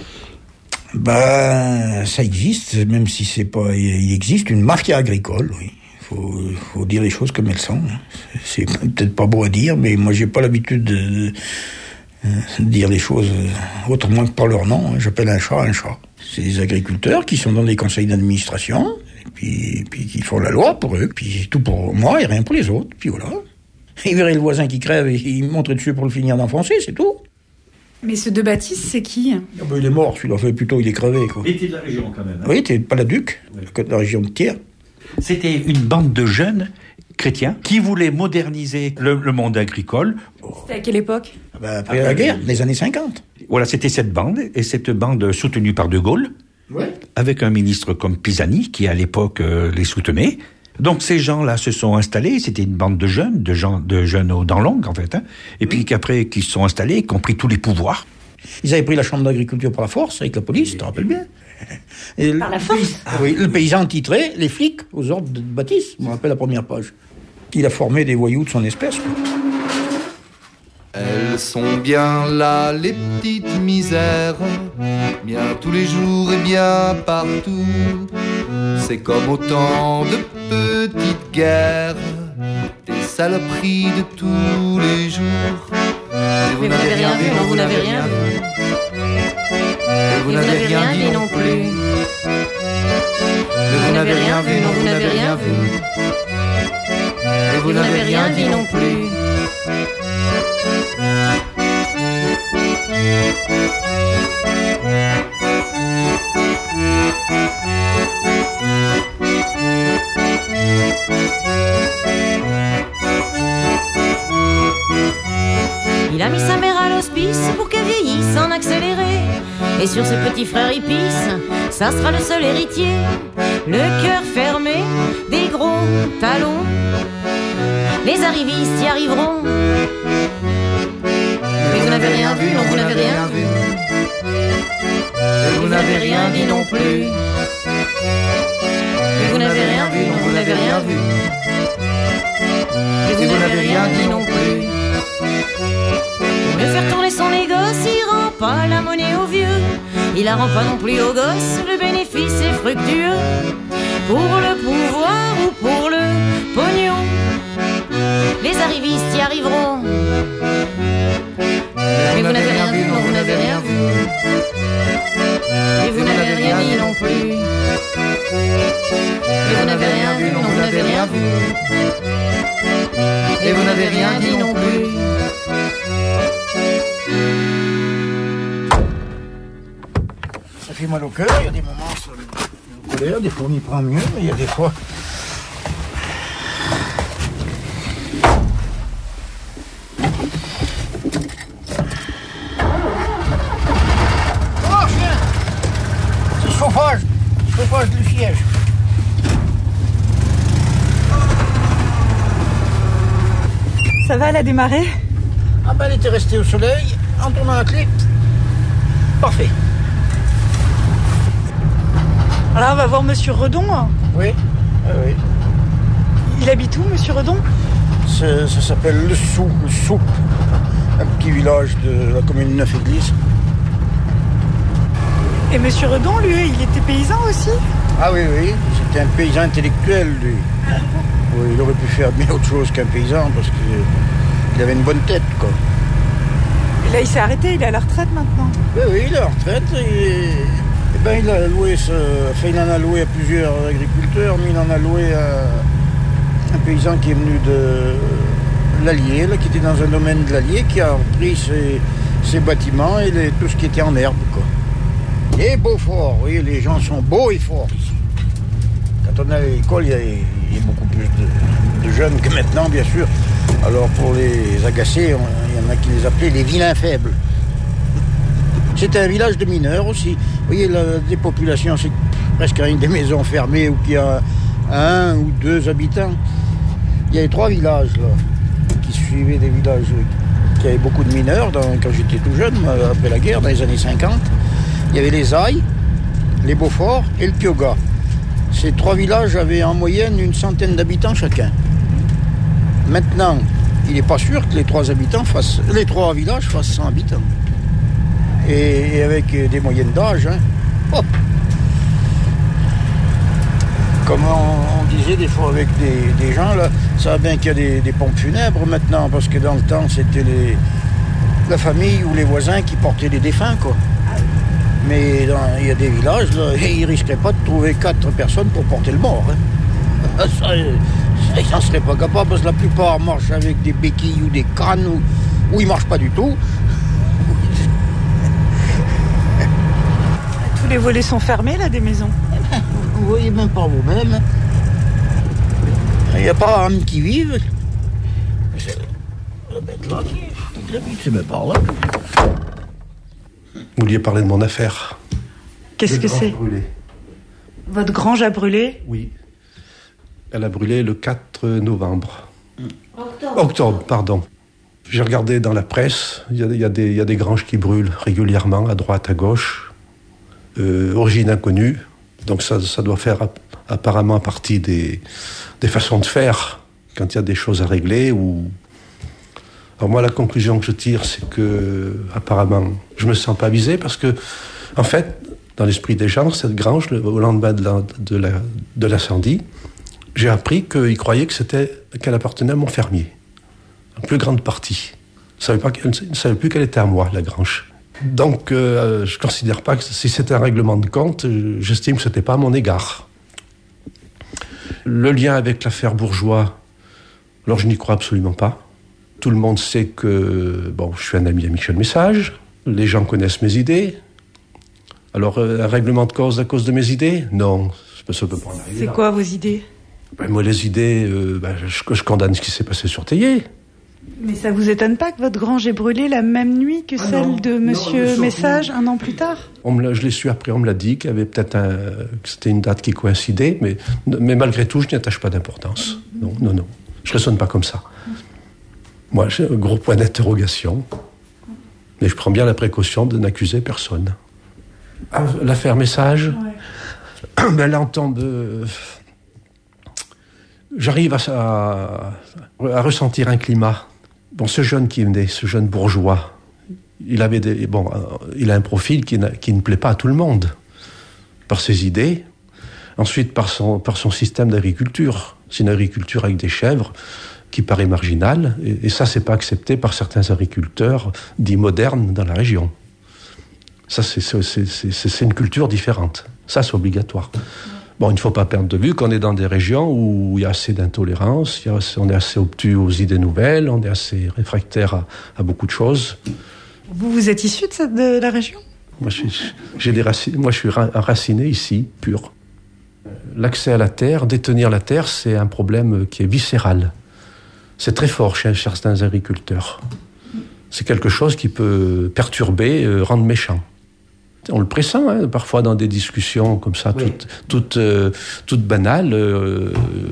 Ben, ça existe, même si c'est pas... Il existe une mafia agricole, oui. Il faut, faut dire les choses comme elles sont. C'est peut-être pas beau à dire, mais moi, j'ai pas l'habitude de, de, de dire les choses autrement que par leur nom. J'appelle un chat un chat. C'est des agriculteurs qui sont dans des conseils d'administration, et puis, puis qui font la loi pour eux, puis c'est tout pour moi et rien pour les autres, puis voilà. Il verrait le voisin qui crève et il me montrait dessus pour le finir d'enfoncer, c'est tout. Mais ce de Baptiste, c'est qui? Ah ben, il est mort, celui-là, fait plutôt il est crevé, quoi. Il était de la région, quand même. Hein. Oui, il était pas la Duc, oui. De la région de Thiers. C'était une bande de jeunes chrétiens qui voulaient moderniser le, le monde agricole. C'était à quelle époque? Ah ben, après, après la guerre, les années cinquante. Voilà, c'était cette bande, et cette bande soutenue par De Gaulle, ouais. Avec un ministre comme Pisani, qui à l'époque euh, les soutenait. Donc ces gens-là se sont installés, c'était une bande de jeunes, de, gens, de jeunes aux dents longues en fait, hein, et mmh. puis qu'après qu'ils se sont installés, qui ont pris tous les pouvoirs. Ils avaient pris la chambre d'agriculture par la force, avec la police, tu te rappelles bien. Et par la force ah, oui, le paysan titrait les flics aux ordres de Baptiste, je me rappelle la première page. Il a formé des voyous de son espèce. Elles sont bien là, les petites misères, bien tous les jours et bien partout. C'est comme autant de petites guerres, des saloperies de tous les jours. Et vous n'avez rien vu, non, vous n'avez rien vu. Et vous n'avez rien dit non plus. Et vous n'avez rien vu, non, vous n'avez rien vu. Et vous n'avez rien dit non plus. Il a mis sa mère à l'hospice pour qu'elle vieillisse en accéléré. Et sur ses petits frères épices, ça sera le seul héritier. Le cœur fermé, des gros talons. Les arrivistes y arriveront. Mais vous n'avez rien vu, non, vous n'avez rien vu. Et vous n'avez rien dit non plus. Et vous n'avez rien vu, non, vous n'avez rien vu. Et vous n'avez rien dit non plus. Pour mieux faire tourner son négoce, il rend pas la monnaie aux vieux. Il la rend pas non plus aux gosses, le bénéfice est fructueux. Pour le pouvoir ou pour le pognon, les arrivistes y arriveront. Mais vous n'avez rien vu, non, vous n'avez rien vu. Et vous n'avez rien dit non plus. Et vous n'avez rien vu, non, vous n'avez rien vu. Et vous n'avez rien dit non plus. Ça fait mal au cœur, il y a des moments ça me colère, des fois on y prend mieux, mais il y a des fois... Oh, chien! C'est le chauffage, le chauffage du siège. Ça va, elle a démarré? Ah ben elle était restée au soleil, en tournant la clé. Parfait. Alors on va voir Monsieur Redon. Oui, ah, oui. Il habite où, Monsieur Redon? Ça, ça s'appelle Le Sou, Le Sou, un petit village de la commune de Neuf-Églises. Et Monsieur Redon, lui, il était paysan aussi? Ah oui, oui, c'était un paysan intellectuel, lui. Oui, il aurait pu faire bien autre chose qu'un paysan, parce qu'il avait une bonne tête, quoi. Et là, il s'est arrêté, il est à la retraite maintenant? Oui, oui, il est à la retraite, et... Eh ben, il, a loué ce... enfin, il en a loué à plusieurs agriculteurs, mais il en a loué à un paysan qui est venu de l'Allier, là, qui était dans un domaine de l'Allier, qui a repris ses, ses bâtiments et les... tout ce qui était en herbe, quoi. Et Beaufort, oui, les gens sont beaux et forts ici. Quand on est à l'école, il y a, il y a beaucoup plus de, de jeunes que maintenant, bien sûr. Alors pour les agacer, on, il y en a qui les appelaient les vilains faibles. C'était un village de mineurs aussi. Vous voyez, la dépopulation, c'est presque une des maisons fermées où il y a un ou deux habitants. Il y avait trois villages là, qui suivaient des villages qui avaient beaucoup de mineurs dans, quand j'étais tout jeune, après la guerre, dans les années cinquante. Il y avait les Ailles, les Beaufort et le Pioga. Ces trois villages avaient en moyenne une centaine d'habitants chacun. Maintenant, il n'est pas sûr que les trois habitants fassent, les trois villages fassent cent habitants. Et, et avec des moyennes d'âge, hein. Oh. Comme on, on disait des fois avec des, des gens, là, ça va bien qu'il y a des, des pompes funèbres maintenant, parce que dans le temps, c'était les, la famille ou les voisins qui portaient les défunts, quoi. Mais il y a des villages, là, et ils ne risqueraient pas de trouver quatre personnes pour porter le mort. Hein. Ça, Et j'en serais pas capable parce que la plupart marchent avec des béquilles ou des cannes ou, ou ils marchent pas du tout. Tous les volets sont fermés là des maisons. Vous voyez même par vous-même. Il n'y a pas un qui vive. C'est la bête là qui habite, c'est même par là. Vous vouliez parler de mon affaire. Qu'est-ce que c'est ? Brûlé. Votre grange a brûlé ? Oui. Elle a brûlé le quatre novembre. Octobre. Octobre, pardon. J'ai regardé dans la presse, il y a, il y a des, il y a des granges qui brûlent régulièrement, à droite, à gauche. Euh, origine inconnue. Donc ça, ça doit faire apparemment partie des, des façons de faire quand il y a des choses à régler. Ou... Alors moi, la conclusion que je tire, c'est que apparemment, je me sens pas visé parce que, en fait, dans l'esprit des gens, cette grange, au lendemain de, la, de, la, de l'incendie, j'ai appris qu'ils croyaient que c'était, qu'elle appartenait à mon fermier. En plus grande partie. Je ne savais pas, je ne savais plus qu'elle était à moi, la grange. Donc, euh, je ne considère pas que si c'était un règlement de compte, j'estime que ce n'était pas à mon égard. Le lien avec l'affaire Bourgeois, alors je n'y crois absolument pas. Tout le monde sait que bon, je suis un ami à Michel Message, les gens connaissent mes idées. Alors, euh, un règlement de cause à cause de mes idées ? Non, ça ne peut pas en arriver. C'est là. quoi vos idées ? Ben, moi, les idées, euh, ben, je, je condamne ce qui s'est passé sur Théier. Mais ça vous étonne pas que votre grange ait brûlé la même nuit que ah celle non, de Monsieur non, Message un an plus tard ? On me l'a, je l'ai su après, on me l'a dit, qu'il y avait peut-être un, que c'était une date qui coïncidait, mais, mais malgré tout, je n'y attache pas d'importance. Non, non, non. Je ne raisonne pas comme ça. Moi, j'ai un gros point d'interrogation, mais je prends bien la précaution de n'accuser personne. Ah, l'affaire Message, ouais. Ben, là, on tombe... Euh, j'arrive à, à, à ressentir un climat. Bon, ce jeune qui venait, ce jeune bourgeois, il avait des, bon, il a un profil qui, qui ne plaît pas à tout le monde, par ses idées, ensuite par son, par son système d'agriculture. C'est une agriculture avec des chèvres qui paraît marginale, et, et ça, c'est pas accepté par certains agriculteurs dits modernes dans la région. Ça, c'est, c'est, c'est, c'est, c'est une culture différente. Ça, c'est obligatoire. Bon, il ne faut pas perdre de vue qu'on est dans des régions où il y a assez d'intolérance, il y a assez, on est assez obtus aux idées nouvelles, on est assez réfractaire à, à beaucoup de choses. Vous, vous êtes issu de, cette, de la région ? Moi, je, j'ai des racines, moi, je suis enraciné ici, pur. L'accès à la terre, détenir la terre, c'est un problème qui est viscéral. C'est très fort chez certains agriculteurs. C'est quelque chose qui peut perturber, euh, rendre méchant. On le pressent, hein, parfois dans des discussions comme ça, oui. toutes, toutes, euh, toutes banales, euh,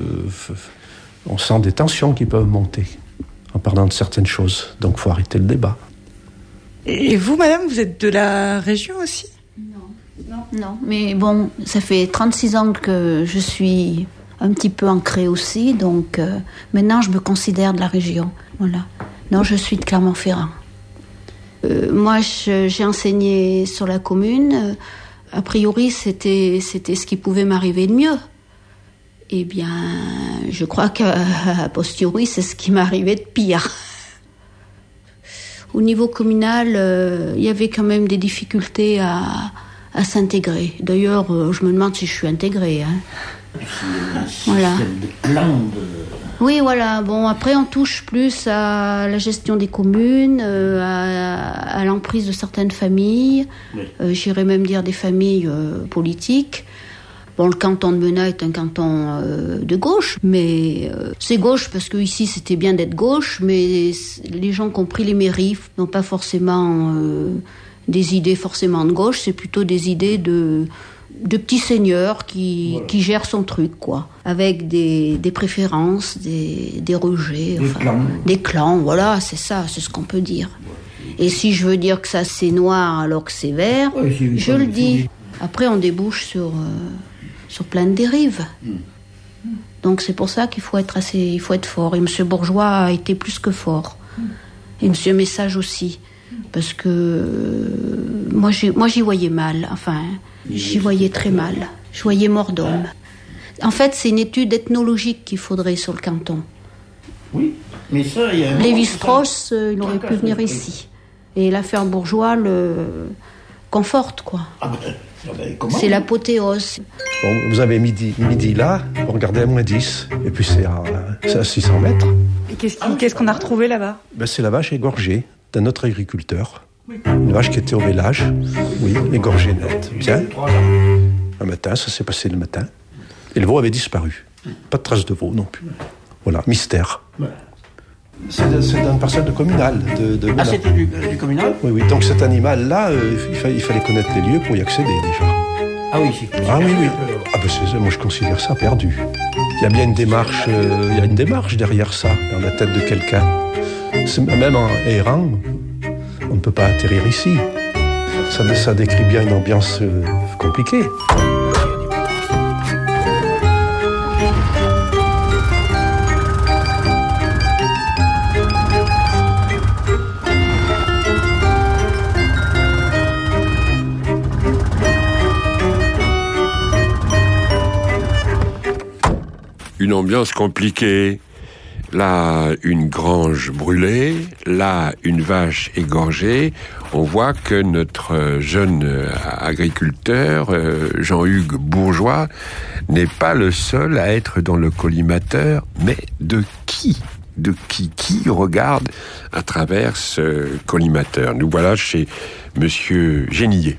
on sent des tensions qui peuvent monter en parlant de certaines choses. Donc il faut arrêter le débat. Et vous, madame, vous êtes de la région aussi ? Non. Non, non, mais bon, ça fait trente-six ans que je suis un petit peu ancrée aussi, donc euh, maintenant je me considère de la région. Voilà. Non, je suis de Clermont-Ferrand. Euh, moi, je, j'ai enseigné sur la commune. Euh, a priori, c'était, c'était ce qui pouvait m'arriver de mieux. Eh bien, je crois qu'à posteriori, c'est ce qui m'arrivait de pire. Au niveau communal, euh, il y avait quand même des difficultés à, à s'intégrer. D'ailleurs, euh, je me demande si je suis intégrée. Hein. Voilà. Oui, voilà. Bon, après, on touche plus à la gestion des communes, euh, à, à l'emprise de certaines familles. Oui. Euh, j'irais même dire des familles euh, politiques. Bon, le canton de Menat est un canton euh, de gauche, mais euh, c'est gauche parce que ici c'était bien d'être gauche, mais les gens qui ont pris les mairies n'ont pas forcément euh, des idées forcément de gauche, c'est plutôt des idées de de petits seigneurs qui, voilà. qui gèrent son truc, quoi. Avec des, des préférences, des, des rejets, des, enfin, clans. des clans, voilà, c'est ça, c'est ce qu'on peut dire. Et si je veux dire que ça c'est noir alors que c'est vert, ouais, c'est je le dis. Après on débouche sur, euh, sur plein de dérives. Mm. Donc c'est pour ça qu'il faut être assez, il faut être fort. Et M. Bourgeois a été plus que fort. Mm. Et M. Message aussi. Parce que euh, moi, j'y, moi j'y voyais mal, enfin... J'y voyais très mal. Je voyais mort d'homme. En fait, c'est une étude ethnologique qu'il faudrait sur le canton. Oui, mais ça, il y a... Lévi-Strauss, euh, il aurait pu venir ici. Et l'affaire Bourgeois le conforte, quoi. Ah ben, C'est l'apothéose. Bon, vous avez midi, midi là, vous regardez à moins dix, et puis c'est à, c'est à six cents mètres. Et qu'est-ce, qui, qu'est-ce qu'on a retrouvé là-bas? Ben, c'est la vache égorgée d'un autre agriculteur. Une vache qui était au village, oui, égorgée nette, bien. Un matin, ça s'est passé le matin. Et le veau avait disparu. Pas de trace de veau non plus. Voilà, mystère. C'est, de, c'est d'une parcelle de communal. De, de ah, c'était du, du communal? Oui, oui. Donc cet animal-là, euh, il, fallait, il fallait connaître les lieux pour y accéder déjà. Ah oui, c'est Ah oui, oui. Ah ben c'est, moi je considère ça perdu. Il y a bien une démarche, euh, il y a une démarche derrière ça, dans la tête de quelqu'un. C'est, même en errant, on ne peut pas atterrir ici. Ça, ça décrit bien une ambiance euh, compliquée. Une ambiance compliquée. Là, une grange brûlée, là, une vache égorgée. On voit que notre jeune agriculteur, Jean-Hugues Bourgeois, n'est pas le seul à être dans le collimateur, mais de qui ? De qui Qui regarde à travers ce collimateur ? Nous voilà chez Monsieur Génillet.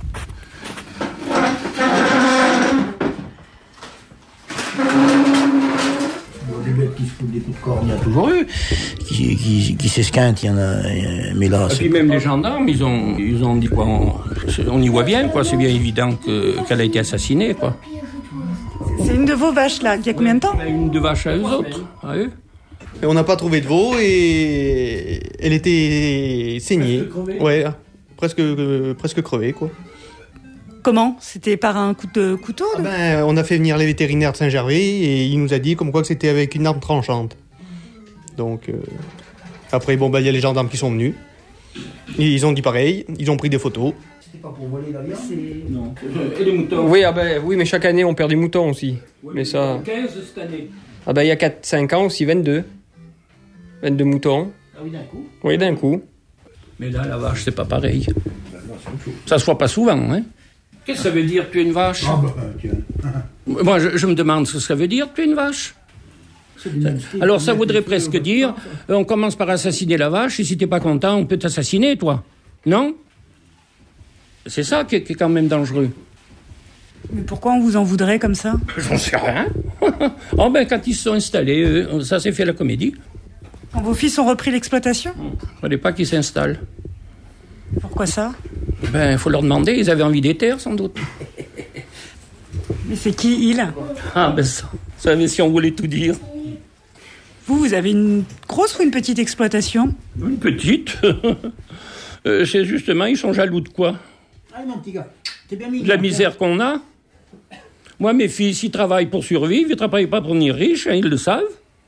Qui se foutent des coups de corne, il y a toujours eu. Qui, qui, qui s'esquintent, il y en a. Mais là, et puis même les gendarmes, ils ont, ils ont dit quoi, on, on y voit bien, quoi. C'est bien évident que, qu'elle a été assassinée, quoi. C'est une de vos vaches, là. Il y a combien de temps? Une de vaches à eux autres, à eux. Et on n'a pas trouvé de veau et elle était saignée. Presque crevée. Ouais, presque, euh, presque crevée, quoi. Comment? C'était par un coup de couteau? Ah ben, on a fait venir les vétérinaires de Saint-Gervais et il nous a dit comme quoi que c'était avec une arme tranchante. Donc, euh, après, bon, ben, il y a les gendarmes qui sont venus. Et ils ont dit pareil, ils ont pris des photos. C'était pas pour voler la viande? Non. Et les moutons? Oui, ah ben, oui, mais chaque année, on perd des moutons aussi. Oui, mais ça... quinze cette année. Ah ben, il y a quatre cinq ans aussi, vingt-deux. vingt-deux moutons. Ah oui, d'un coup? Oui, d'un coup. Mais là, la vache, c'est pas pareil. Ça se voit pas souvent, hein? Qu'est-ce que ça veut dire, tuer une vache? Ah bah, tiens. Moi, je, je me demande ce que ça veut dire, tuer une vache. Alors, ça voudrait presque dire, euh, on commence par assassiner la vache, et si t'es pas content, on peut t'assassiner, toi. Non? C'est ça qui est, qui est quand même dangereux. Mais pourquoi on vous en voudrait comme ça? J'en sais rien. Oh ben, quand ils se sont installés, euh, ça s'est fait la comédie. Quand vos fils ont repris l'exploitation? Il fallait pas qu'ils s'installent. Pourquoi ça? Ben, il faut leur demander, ils avaient envie des terres, sans doute. Mais c'est qui, il? Ah, ben ça, ça, mais si on voulait tout dire. Vous, vous avez une grosse ou une petite exploitation? Une petite. euh, c'est justement, ils sont jaloux de quoi? Ah, mon petit gars, t'es bien mis. De la misère qu'on a. Moi, mes fils, ils travaillent pour survivre, ils ne travaillent pas pour devenir riches, hein, ils le savent.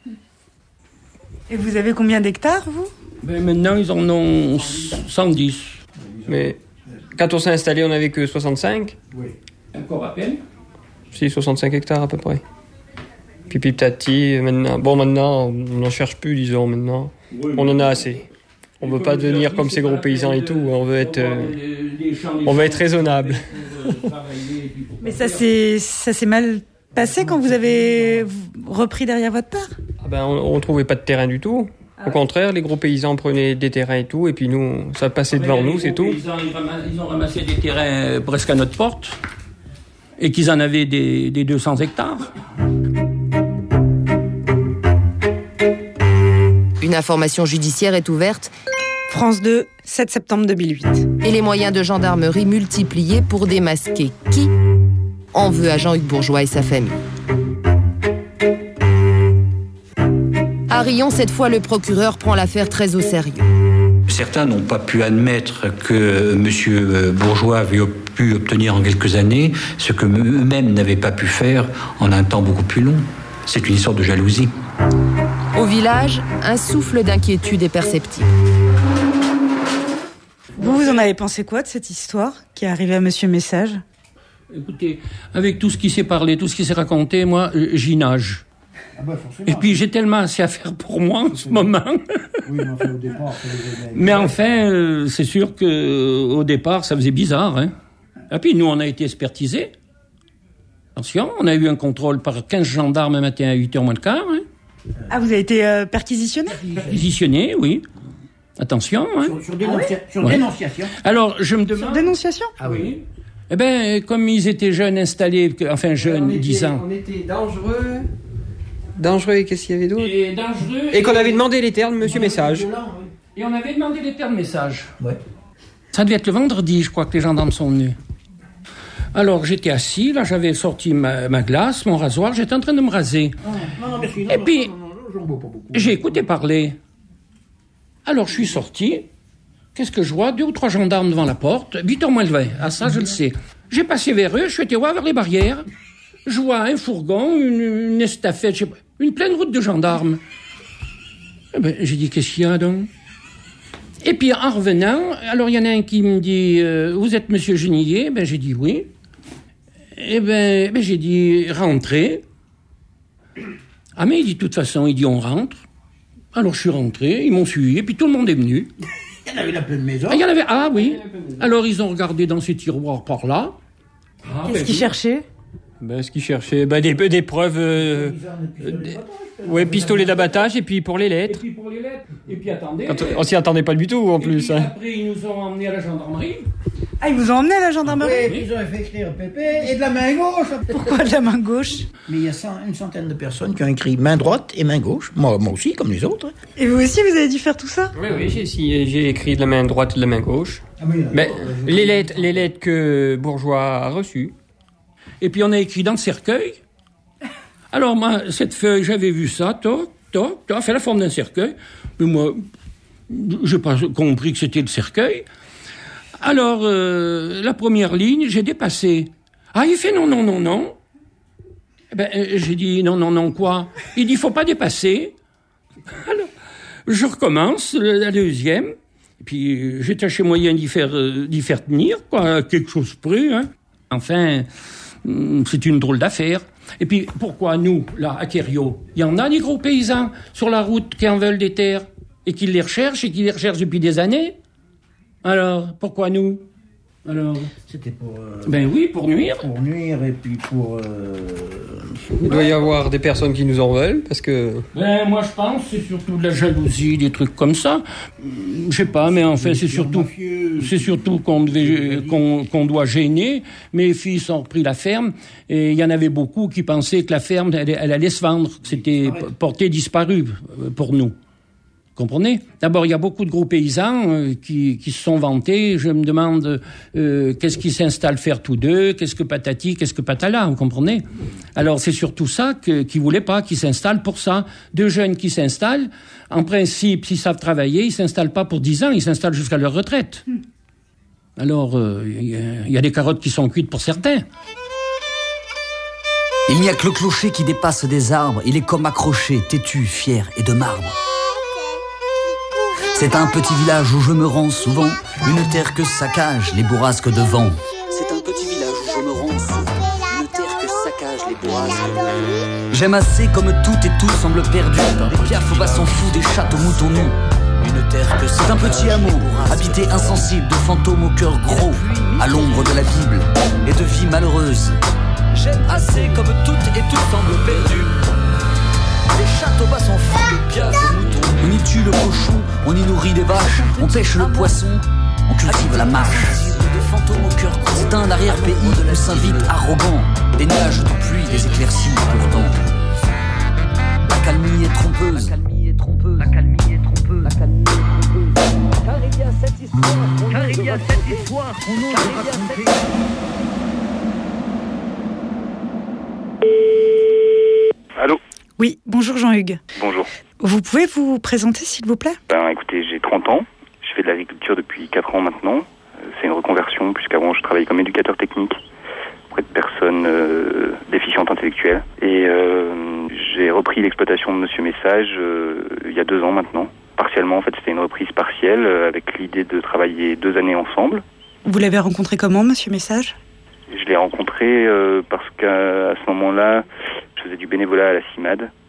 Et vous avez combien d'hectares, vous? Ben, maintenant, ils en ont cent dix. Mais quand on s'est installé, on n'avait que soixante-cinq. Oui. Encore à peine? Si, soixante-cinq hectares à peu près. Puis petit à petit, maintenant, bon, maintenant, on n'en cherche plus, disons, maintenant. Oui, on en a assez. On ne veut pas devenir comme ces gros paysans et tout, on veut être, euh, on veut être raisonnable. Mais ça s'est, ça s'est mal passé quand vous avez repris derrière votre père? Ah ben, on ne trouvait pas de terrain du tout. Au contraire, les gros paysans prenaient des terrains et tout, et puis nous, ça passait devant nous, c'est tout. Paysans, ils ont ramassé des terrains presque à notre porte, et qu'ils en avaient des, des deux cents hectares. Une information judiciaire est ouverte. France deux, sept septembre deux mille huit. Et les moyens de gendarmerie multipliés pour démasquer qui en veut à Jean-Hugues Bourgeois et sa famille. À Riom, cette fois, le procureur prend l'affaire très au sérieux. Certains n'ont pas pu admettre que M. Bourgeois avait pu obtenir en quelques années ce que eux-mêmes n'avaient pas pu faire en un temps beaucoup plus long. C'est une histoire de jalousie. Au village, un souffle d'inquiétude est perceptible. Vous, vous en avez pensé quoi de cette histoire qui est arrivée à Monsieur Message? Écoutez, avec tout ce qui s'est parlé, tout ce qui s'est raconté, moi, j'y nage. Ah bah et puis j'ai tellement assez à faire pour moi en ce moment. Oui, mais enfin, au départ, mais enfin, euh, c'est sûr que au départ, ça faisait bizarre. Hein. Et puis nous, on a été expertisés. Attention, on a eu un contrôle par quinze gendarmes un matin à huit heures moins le quart. Hein. Ah, vous avez été euh, perquisitionné ? Perquisitionné, oui. Attention. Hein. Sur, sur, dénoncia- Ah sur ouais. dénonciation. Alors, je me demande... Sur dénonciation ? Ah oui. Eh bien, comme ils étaient jeunes installés, que- enfin jeunes, on était, dix ans. On était dangereux. Dangereux, et qu'est-ce qu'il y avait d'autre ? Et dangereux. Et qu'on avait demandé les termes, monsieur Message. Et on avait demandé les termes messages. Ouais. Ça devait être le vendredi, je crois, que les gendarmes sont venus. Alors, j'étais assis, là, j'avais sorti ma, ma glace, mon rasoir, j'étais en train de me raser. Non, non, merci. Non, Et non, puis, non, non, non, j'en bois pas beaucoup. j'ai écouté parler. Alors, je suis sorti. Qu'est-ce que je vois ? Deux ou trois gendarmes devant la porte, huit heures moins le vingt. Ah, ça, je le sais. J'ai passé vers eux, je suis été voir vers les barrières. Je vois un fourgon, une, une estafette, je sais pas, une pleine route de gendarmes. Eh ben, j'ai dit, qu'est-ce qu'il y a donc ? Et puis, en revenant, alors il y en a un qui me dit, euh, vous êtes monsieur Genillier ? Ben, j'ai dit oui. Eh ben, ben, j'ai dit, rentrez. Ah, mais il dit, de toute façon, il dit, on rentre. Alors, je suis rentré, ils m'ont suivi, et puis tout le monde est venu. Il y en avait la pleine maison. Ah, il y en avait, ah oui. Alors, ils ont regardé dans ces tiroirs par là. Ah, Qu'est-ce ben, qu'ils cherchaient ? Ben, ce qu'ils cherchaient, ben, des, des preuves. Euh, euh, des, ouais, pistolet d'abattage, et puis pour les lettres. Et puis pour les lettres. Et puis attendez. Quand on, on s'y attendait pas du tout, en et plus. Puis, Hein. Après, ils nous ont emmenés à la gendarmerie. Ah, ils vous ont emmené à la gendarmerie ? Oui, ils ont fait écrire Pépé et de la main gauche. Pourquoi de la main gauche ? Mais il y a cent, une centaine de personnes qui ont écrit main droite et main gauche. Moi, moi aussi, comme les autres. Et vous aussi, vous avez dû faire tout ça ? Oui, oui, j'ai, j'ai écrit de la main droite et de la main gauche. Ah oui, Mais les lettres, les lettres que Bourgeois a reçues. Et puis on a écrit dans le cercueil. Alors moi, cette feuille, j'avais vu ça, toc, toc, toc, fait la forme d'un cercueil. Mais moi, j'ai pas compris que c'était le cercueil. Alors, euh, la première ligne, j'ai dépassé. Ah, il fait non, non, non, non. Eh ben, euh, j'ai dit non, non, non, quoi ? Il dit, il faut pas dépasser. Alors, je recommence, la deuxième. Et puis, j'ai tâché moyen d'y faire, euh, d'y faire tenir, quoi, quelque chose près, hein. Enfin, c'est une drôle d'affaire. Et puis, pourquoi nous, là, à Quériot, il y en a des gros paysans sur la route qui en veulent des terres et qui les recherchent et qui les recherchent depuis des années. Alors, pourquoi nous ? Alors, c'était pour... Euh, ben oui, pour nuire. Pour nuire et puis pour... Euh, Il doit y avoir des personnes qui nous en veulent, parce que... Ben, moi, je pense c'est surtout de la jalousie, des trucs comme ça. Je sais pas, mais enfin, c'est surtout... C'est surtout qu'on, devait, qu'on, qu'on doit gêner. Mes fils ont repris la ferme, et il y en avait beaucoup qui pensaient que la ferme, elle, elle allait se vendre, que c'était porté disparu pour nous. Comprenez ? D'abord, il y a beaucoup de gros paysans euh, qui, qui se sont vantés. Je me demande euh, qu'est-ce qu'ils s'installent faire tous deux, qu'est-ce que patati, qu'est-ce que patala, vous comprenez ? Alors, c'est surtout ça que, qu'ils voulaient pas, qu'ils s'installent pour ça. Deux jeunes qui s'installent, en principe, s'ils savent travailler, ils s'installent pas pour dix ans, ils s'installent jusqu'à leur retraite. Alors, il euh, y, y a des carottes qui sont cuites pour certains. Il n'y a que le clocher qui dépasse des arbres. Il est comme accroché, têtu, fier et de marbre. C'est un petit village où je me rends souvent, une terre que saccage les bourrasques de vent. C'est un petit village où je me rends souvent, une terre que saccage les bourrasques de vent. J'aime assez comme tout et tout semble perdu, des piafs au bas s'en fout, des chattes aux moutons nus. Une terre que c'est un petit hameau, habité insensible de fantômes au cœur gros, à l'ombre de la Bible et de vie malheureuse. J'aime assez comme tout et tout semble perdu. Les chattes au bas s'en foutent, des piafs aux moutons. On y tue le cochon, on y nourrit des vaches, on pêche le poisson, on cultive la marche. C'est un arrière-pays où s'invite arrogant, des nuages de pluie, des éclaircies pourtant. La calmie est trompeuse, la calmie est trompeuse, la calmie est trompeuse, la calmie est trompeuse. Car il y a cette histoire, car il y a cette histoire, on ose raconter. Allô ? Oui, bonjour Jean-Hugues. Bonjour. Vous pouvez vous présenter, s'il vous plaît ? Ben, écoutez, j'ai trente ans. Je fais de l'agriculture depuis quatre ans maintenant. C'est une reconversion, puisqu'avant, je travaillais comme éducateur technique auprès de personnes euh, déficientes intellectuelles. Et euh, j'ai repris l'exploitation de Monsieur Message euh, il y a deux ans maintenant. Partiellement, en fait, c'était une reprise partielle euh, avec l'idée de travailler deux années ensemble. Vous l'avez rencontré comment, Monsieur Message ? Je l'ai rencontré euh, parce qu'à à ce moment-là, je faisais du bénévolat à la CIMAD, au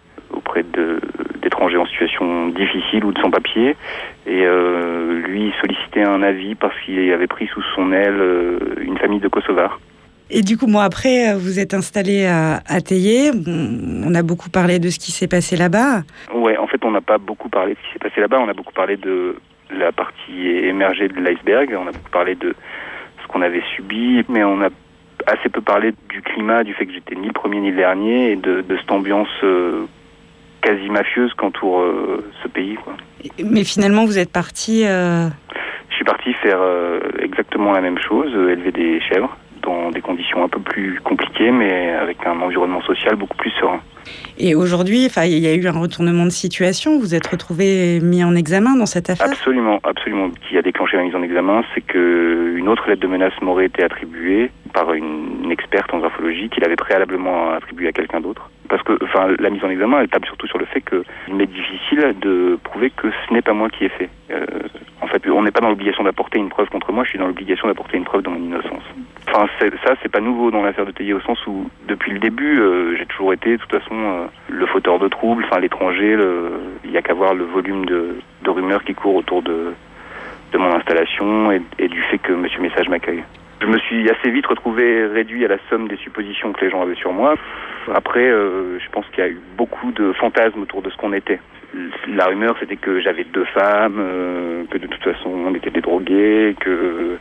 auprès de, d'étrangers en situation difficile ou de sans-papiers. Et euh, lui sollicitait un avis parce qu'il avait pris sous son aile euh, une famille de Kosovars. Et du coup, moi, après, vous êtes installé à, à Théier. On a beaucoup parlé de ce qui s'est passé là-bas. Ouais, en fait, on n'a pas beaucoup parlé de ce qui s'est passé là-bas. On a beaucoup parlé de la partie émergée de l'iceberg. On a beaucoup parlé de ce qu'on avait subi, mais on a assez peu parlé du climat, du fait que j'étais ni le premier ni le dernier, et de, de cette ambiance euh, quasi mafieuse qu'entoure euh, ce pays, quoi. Mais finalement, vous êtes parti... Euh... Je suis parti faire euh, exactement la même chose, euh, élever des chèvres, dans des conditions un peu plus compliquées, mais avec un environnement social beaucoup plus serein. Et aujourd'hui, enfin, il y a eu un retournement de situation. Vous êtes retrouvé mis en examen dans cette affaire ? Absolument, absolument. Ce qui a déclenché la mise en examen, c'est qu'une autre lettre de menace m'aurait été attribuée par une, une experte en graphologie qu'il avait préalablement attribuée à quelqu'un d'autre. Parce que, enfin, la mise en examen, elle table surtout sur le fait qu'il m'est difficile de prouver que ce n'est pas moi qui ai fait. Euh, en fait, on n'est pas dans l'obligation d'apporter une preuve contre moi, je suis dans l'obligation d'apporter une preuve de mon innocence. Enfin, c'est, ça, c'est pas nouveau dans l'affaire de Théier, au sens où, depuis le début, euh, j'ai toujours été, de toute façon, euh, le fauteur de troubles, enfin, l'étranger, le... il n'y a qu'à voir le volume de, de rumeurs qui courent autour de, de mon installation et, et du fait que Monsieur Message m'accueille. Je me suis assez vite retrouvé réduit à la somme des suppositions que les gens avaient sur moi. Après, euh, je pense qu'il y a eu beaucoup de fantasmes autour de ce qu'on était. La rumeur, c'était que j'avais deux femmes, euh, que de toute façon, on était des drogués, que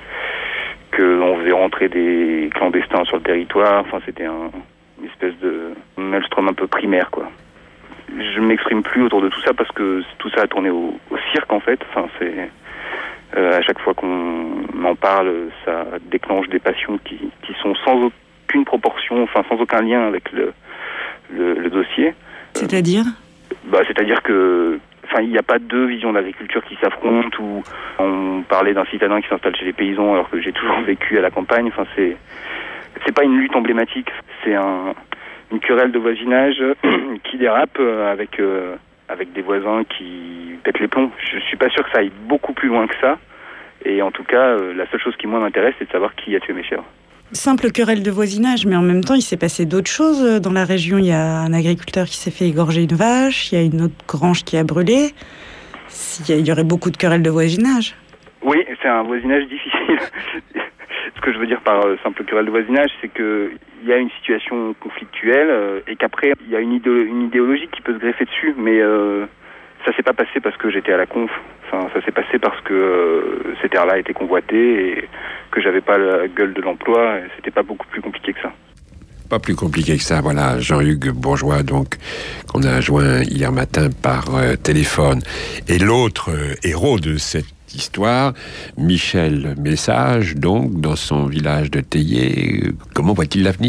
qu'on faisait rentrer des clandestins sur le territoire. Enfin, c'était un, une espèce de maelstrom un peu primaire, quoi. Je m'exprime plus autour de tout ça parce que tout ça a tourné au, au cirque, en fait. Enfin, c'est... Euh, à chaque fois qu'on en parle, ça déclenche des passions qui, qui sont sans aucune proportion, enfin sans aucun lien avec le, le, le dossier. C'est-à-dire euh, bah, C'est-à-dire que, enfin, il n'y a pas deux visions d'agriculture qui s'affrontent, ou on parlait d'un citadin qui s'installe chez les paysans alors que j'ai toujours vécu à la campagne. Enfin, c'est, c'est pas une lutte emblématique, c'est un, une querelle de voisinage qui dérape avec... Euh, avec des voisins qui pètent les plombs. Je suis pas sûr que ça aille beaucoup plus loin que ça. Et en tout cas, euh, la seule chose qui moi m'intéresse, c'est de savoir qui a tué mes chèvres. Simple querelle de voisinage, mais en même temps, il s'est passé d'autres choses. Dans la région, il y a un agriculteur qui s'est fait égorger une vache, il y a une autre grange qui a brûlé. Il y aurait beaucoup de querelles de voisinage. Oui, c'est un voisinage difficile. Ce que je veux dire par euh, simple querelle de voisinage, c'est que il y a une situation conflictuelle euh, et qu'après il y a une, idéolo- une idéologie qui peut se greffer dessus, mais euh, ça s'est pas passé parce que j'étais à la conf. Enfin, ça s'est passé parce que euh, ces terres-là étaient convoitées et que j'avais pas la gueule de l'emploi. Et c'était pas beaucoup plus compliqué que ça. Pas plus compliqué que ça, voilà. Jean-Hugues Bourgeois, donc, qu'on a joint hier matin par euh, téléphone. Et l'autre euh, héros de cette histoire, Michel Message, donc, dans son village de Théier. Comment voit-il l'avenir ?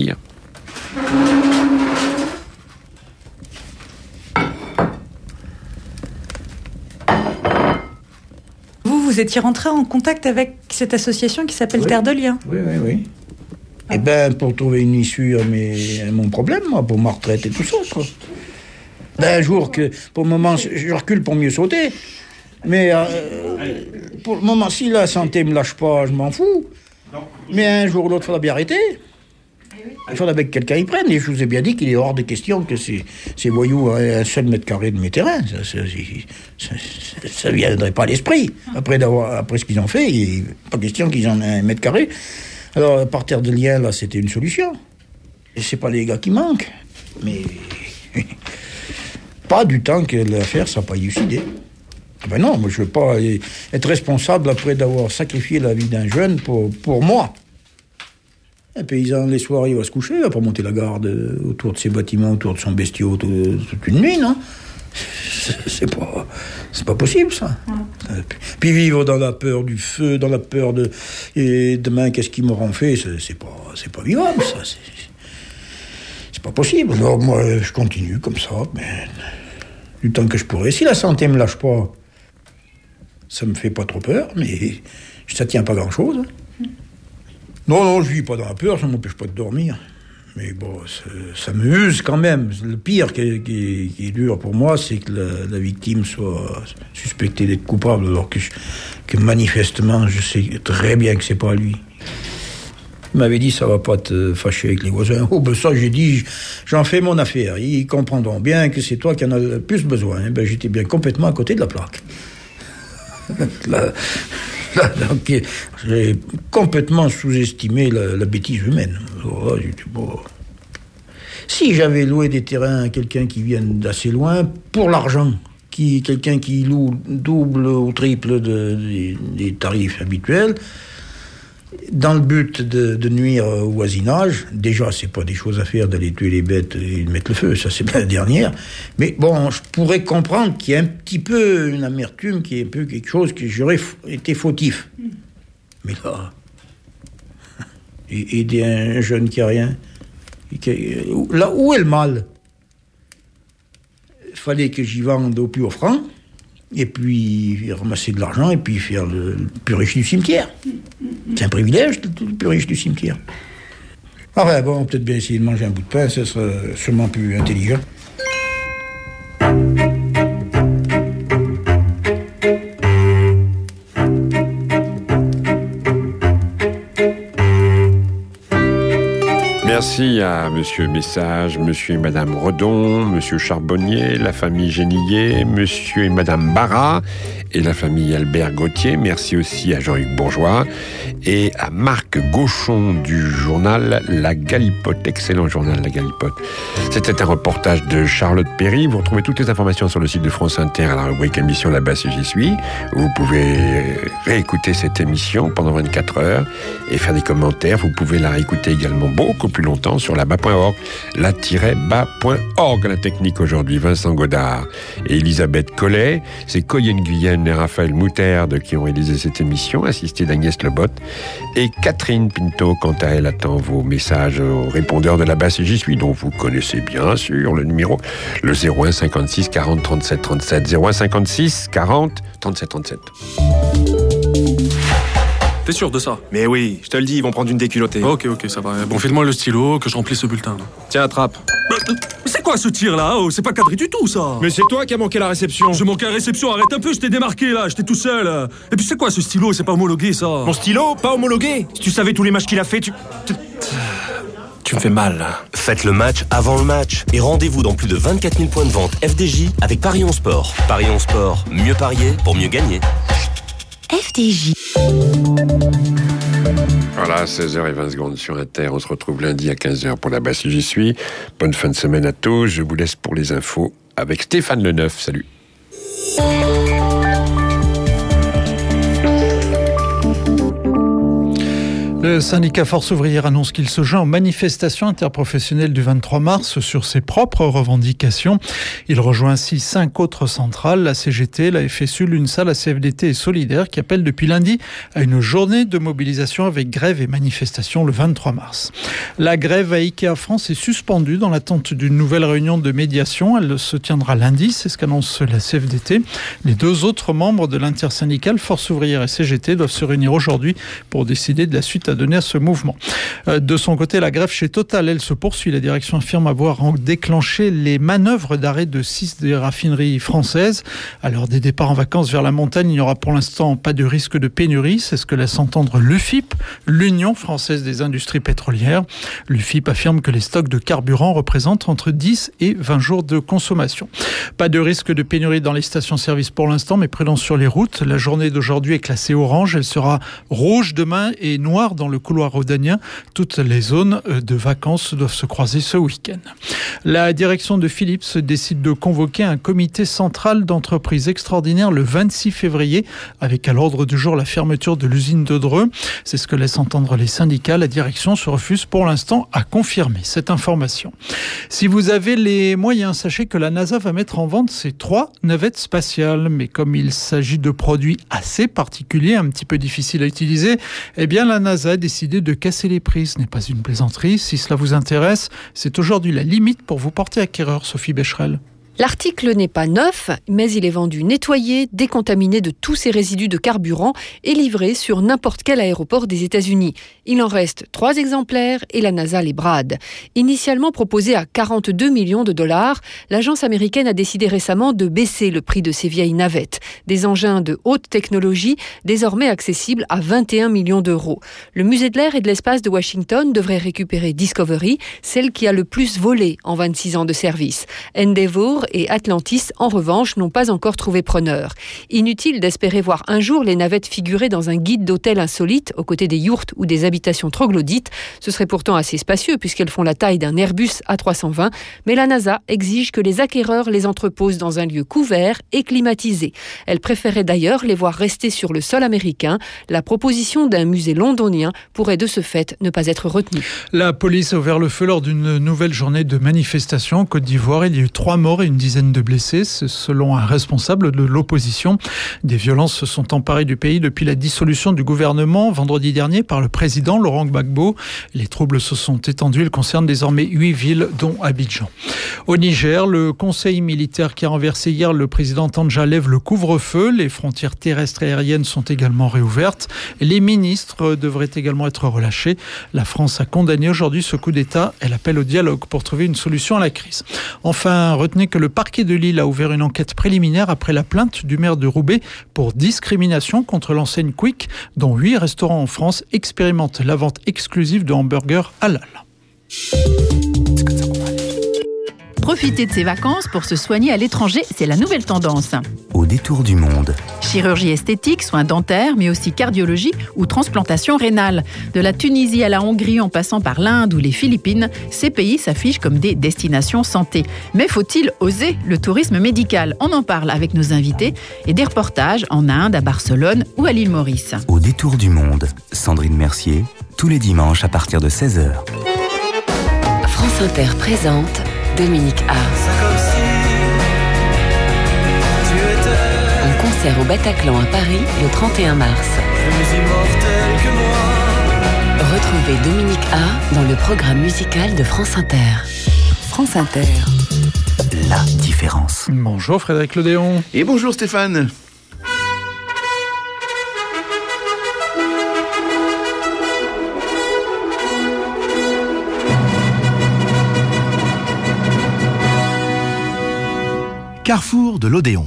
Vous, vous étiez rentré en contact avec cette association qui s'appelle oui. Terre de Liens. Oui, oui, oui. Eh bien, pour trouver une issue à, mes, à mon problème, moi, pour ma retraite et tout ça, quoi. Ben, un jour, que, pour le moment, je recule pour mieux sauter. Mais euh, pour le moment, si la santé me lâche pas, je m'en fous. Mais un jour ou l'autre, il faudra bien arrêter. Il faudra bien que quelqu'un y prenne. Et je vous ai bien dit qu'il est hors de question que ces, ces voyous aient un seul mètre carré de mes terrains. Ça, ça, ça, ça ne viendrait pas à l'esprit. Après, d'avoir, après ce qu'ils ont fait, il n'est pas question qu'ils en aient un mètre carré. Alors, par Terre de Liens, là, c'était une solution. Et c'est pas les gars qui manquent. Mais pas du temps que l'affaire ne soit pas élucidée. Ben non, moi je ne veux pas être responsable après d'avoir sacrifié la vie d'un jeune pour, pour moi. Un paysan, les soirs, il va se coucher, il va pas monter la garde autour de ses bâtiments, autour de son bestiau toute une nuit, non ? C'est pas, c'est pas possible, ça. Ouais. Puis vivre dans la peur du feu, dans la peur de... Et demain, qu'est-ce qu'ils m'auront fait ? C'est, c'est, pas, c'est pas vivable, ça. C'est, c'est pas possible. Alors moi, je continue comme ça, mais du temps que je pourrai. Si la santé me lâche pas, ça me fait pas trop peur, mais ça tient pas grand-chose. Hein. Non, non, je vis pas dans la peur, ça m'empêche pas de dormir. Mais bon, ça me use quand même. Le pire qui, qui, qui est dur pour moi, c'est que la, la victime soit suspectée d'être coupable, alors que, je, que manifestement, je sais très bien que c'est pas lui. Il m'avait dit, ça va pas te fâcher avec les voisins. Oh, ben ça, j'ai dit, j'en fais mon affaire. Ils comprendront bien que c'est toi qui en as le plus besoin. Ben, j'étais bien complètement à côté de la plaque. là, là, donc, j'ai complètement sous-estimé la, la bêtise humaine. Oh, j'ai dit, bon. Si j'avais loué des terrains à quelqu'un qui vient d'assez loin, pour l'argent, qui, quelqu'un qui loue double ou triple de, de, des tarifs habituels, dans le but de, de nuire au voisinage, déjà, c'est pas des choses à faire d'aller tuer les bêtes et de mettre le feu, ça c'est bien la dernière. Mais bon, je pourrais comprendre qu'il y a un petit peu une amertume, qu'il y ait un peu quelque chose que j'aurais été fautif. Mais là, aider un jeune qui a rien, qui a, là, où est le mal? Il fallait que j'y vende au plus offrant, et puis ramasser de l'argent, et puis faire le, le plus riche du cimetière. C'est un privilège, le, le plus riche du cimetière. Enfin bon, peut-être bien essayer de manger un bout de pain, ça sera sûrement plus intelligent. Merci à Monsieur Message, Monsieur et Madame Redon, Monsieur Charbonnier, la famille Génillet, Monsieur et Madame Barra et la famille Albert Gauthier. Merci aussi à Jean-Hugues Bourgeois et à Marc Gauchon du journal La Galipote. Excellent journal La Galipote. C'était un reportage de Charlotte Perry. Vous retrouvez toutes les informations sur le site de France Inter à la rubrique émission Là-bas si j'y suis. Vous pouvez réécouter cette émission pendant vingt-quatre heures et faire des commentaires. Vous pouvez la réécouter également beaucoup plus longtemps sur la bas point org, la tiret bas point org. La technique aujourd'hui, Vincent Godard et Elisabeth Collet. C'est Coyenne Guyenne et Raphaël Mouterde qui ont réalisé cette émission, assisté d'Agnès Lebot. Et Catherine Pinto, quant à elle, attend vos messages au répondeur de la base et j'y suis, dont vous connaissez bien sûr le numéro, le zéro un cinquante-six quarante trente-sept trente-sept, zéro un cinquante-six quarante trente-sept trente-sept. T'es sûr de ça? Mais oui, je te le dis, ils vont prendre une déculottée. Ok, ok, ça va. Bon, file-moi le stylo, que je remplisse ce bulletin. Tiens, attrape. Mais c'est quoi ce tir là? Oh, c'est pas cadré du tout ça. Mais c'est toi qui as manqué la réception. Je manquais la réception, arrête un peu, je t'ai démarqué là, j'étais tout seul. Et puis c'est quoi ce stylo? C'est pas homologué ça. Mon stylo? Pas homologué? Si tu savais tous les matchs qu'il a fait, tu... Tu me fais mal là. Faites le match avant le match et rendez-vous dans plus de vingt-quatre mille points de vente F D J avec Paris on Sport. Paris on Sport, mieux parier pour mieux gagner. F D J. Voilà, seize heures vingt sur Inter. On se retrouve lundi à quinze heures pour la base si j'y suis. Bonne fin de semaine à tous. Je vous laisse pour les infos avec Stéphane Leneuf. Salut. Le syndicat Force ouvrière annonce qu'il se joint aux manifestations interprofessionnelles du vingt-trois mars sur ses propres revendications. Il rejoint ainsi cinq autres centrales, la C G T, la F S U, l'UNSA, la C F D T et Solidaire, qui appellent depuis lundi à une journée de mobilisation avec grève et manifestation le vingt-trois mars. La grève à Ikea France est suspendue dans l'attente d'une nouvelle réunion de médiation. Elle se tiendra lundi, c'est ce qu'annonce la C F D T. Les deux autres membres de l'intersyndicale, Force ouvrière et C G T, doivent se réunir aujourd'hui pour décider de la suite à donner à ce mouvement. De son côté, la grève chez Total, elle se poursuit. La direction affirme avoir déclenché les manœuvres d'arrêt de six des raffineries françaises. À l'heure des départs en vacances vers la montagne, il n'y aura pour l'instant pas de risque de pénurie. C'est ce que laisse entendre l'U F I P, l'Union française des industries pétrolières. L'U F I P affirme que les stocks de carburant représentent entre dix et vingt jours de consommation. Pas de risque de pénurie dans les stations-service pour l'instant, mais prudence sur les routes. La journée d'aujourd'hui est classée orange. Elle sera rouge demain et noire dans le couloir rhodanien. Toutes les zones de vacances doivent se croiser ce week-end. La direction de Philips décide de convoquer un comité central d'entreprise extraordinaire le vingt-six février, avec à l'ordre du jour la fermeture de l'usine de Dreux. C'est ce que laissent entendre les syndicats. La direction se refuse pour l'instant à confirmer cette information. Si vous avez les moyens, sachez que la NASA va mettre en vente ses trois navettes spatiales. Mais comme il s'agit de produits assez particuliers, un petit peu difficiles à utiliser, eh bien la NASA a décidé de casser les prix. Ce n'est pas une plaisanterie. Si cela vous intéresse, c'est aujourd'hui la limite pour vous porter acquéreur, Sophie Becherel. L'article n'est pas neuf, mais il est vendu nettoyé, décontaminé de tous ses résidus de carburant et livré sur n'importe quel aéroport des États-Unis. Il en reste trois exemplaires et la NASA les brade. Initialement proposé à quarante-deux millions de dollars, l'agence américaine a décidé récemment de baisser le prix de ces vieilles navettes. Des engins de haute technologie, désormais accessibles à vingt et un millions d'euros. Le musée de l'air et de l'espace de Washington devrait récupérer Discovery, celle qui a le plus volé en vingt-six ans de service. Endeavour et Atlantis, en revanche, n'ont pas encore trouvé preneur. Inutile d'espérer voir un jour les navettes figurer dans un guide d'hôtel insolite, aux côtés des yourtes ou des habitations troglodytes. Ce serait pourtant assez spacieux, puisqu'elles font la taille d'un Airbus A trois cent vingt, mais la NASA exige que les acquéreurs les entreposent dans un lieu couvert et climatisé. Elle préférait d'ailleurs les voir rester sur le sol américain. La proposition d'un musée londonien pourrait de ce fait ne pas être retenue. La police a ouvert le feu lors d'une nouvelle journée de manifestation en Côte d'Ivoire. Il y a eu trois morts et une dizaine de blessés, selon un responsable de l'opposition. Des violences se sont emparées du pays depuis la dissolution du gouvernement vendredi dernier par le président Laurent Gbagbo. Les troubles se sont étendus. Ils concernent désormais huit villes, dont Abidjan. Au Niger, le conseil militaire qui a renversé hier le président Tandja lève le couvre-feu. Les frontières terrestres et aériennes sont également réouvertes. Les ministres devraient également être relâchés. La France a condamné aujourd'hui ce coup d'État. Elle appelle au dialogue pour trouver une solution à la crise. Enfin, retenez que le parquet de Lille a ouvert une enquête préliminaire après la plainte du maire de Roubaix pour discrimination contre l'enseigne Quick, dont huit restaurants en France expérimentent la vente exclusive de hamburgers halal. Profiter de ses vacances pour se soigner à l'étranger, c'est la nouvelle tendance. Au détour du monde. Chirurgie esthétique, soins dentaires, mais aussi cardiologie ou transplantation rénale. De la Tunisie à la Hongrie en passant par l'Inde ou les Philippines, ces pays s'affichent comme des destinations santé. Mais faut-il oser le tourisme médical ? On en parle avec nos invités et des reportages en Inde, à Barcelone ou à l'île Maurice. Au détour du monde, Sandrine Mercier, tous les dimanches à partir de seize heures. France Inter présente Dominique A. En concert au Bataclan à Paris le trente et un mars. Retrouvez Dominique A dans le programme musical de France Inter. France Inter. La différence. Bonjour Frédéric Lodéon. Et bonjour Stéphane. Carrefour de l'Odéon.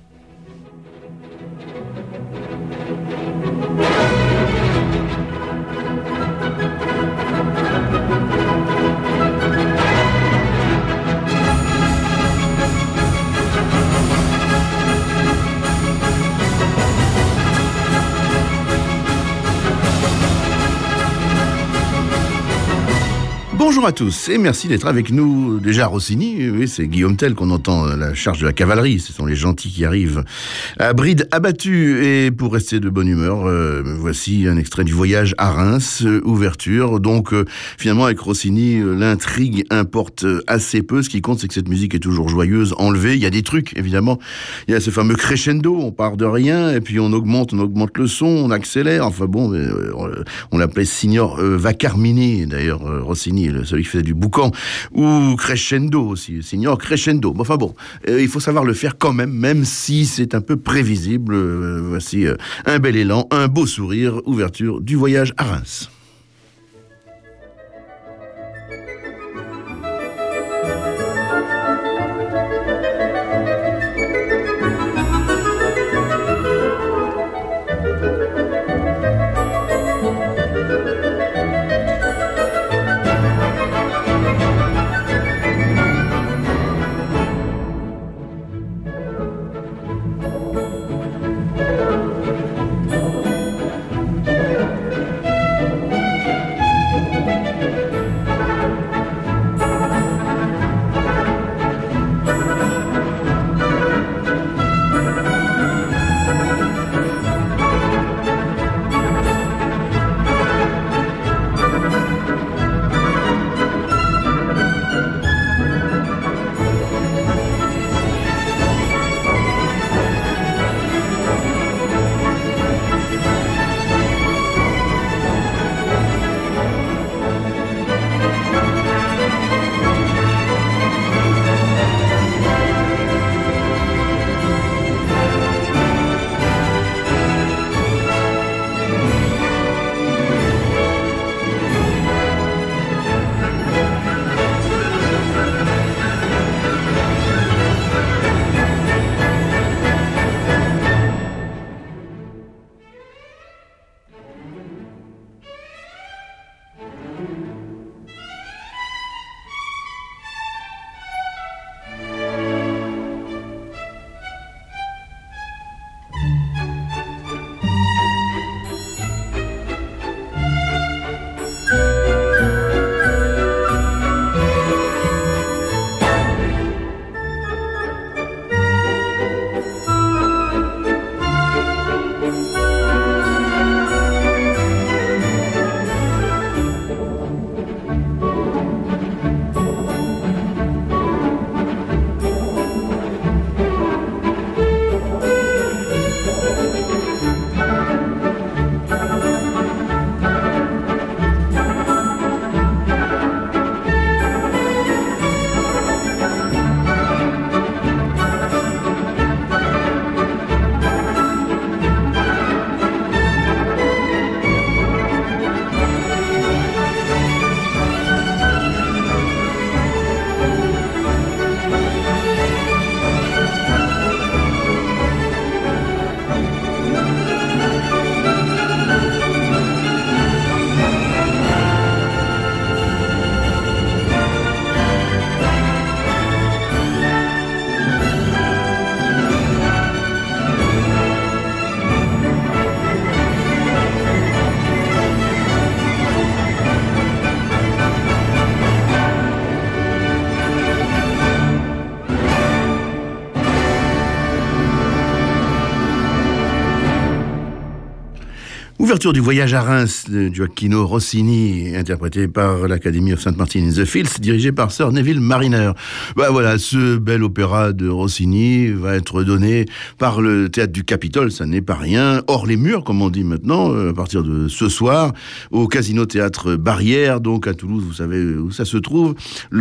Bonjour à tous et merci d'être avec nous. Déjà Rossini, oui, c'est Guillaume Tell qu'on entend à la charge de la cavalerie. Ce sont les gentils qui arrivent à bride abattue. Et pour rester de bonne humeur, euh, voici un extrait du Voyage à Reims, euh, ouverture. Donc euh, finalement avec Rossini, euh, l'intrigue importe assez peu. Ce qui compte, c'est que cette musique est toujours joyeuse, enlevée. Il y a des trucs, évidemment. Il y a ce fameux crescendo, on part de rien et puis on augmente, on augmente le son, on accélère. Enfin bon, euh, on l'appelait Signor euh, Vacarmini, d'ailleurs euh, Rossini, celui qui faisait du boucan, ou crescendo aussi, Signor Crescendo. Enfin bon, euh, il faut savoir le faire quand même, même si c'est un peu prévisible. Euh, voici euh, un bel élan, un beau sourire, ouverture du Voyage à Reims. L'ouverture du Voyage à Reims de Gioacchino Rossini, interprété par l'Academy of Saint Martin in the Fields, dirigé par Sir Neville Marriner. Bah voilà, ce bel opéra de Rossini va être donné par le Théâtre du Capitole, ça n'est pas rien, hors les murs, comme on dit maintenant, à partir de ce soir, au Casino Théâtre Barrière, donc à Toulouse, vous savez où ça se trouve.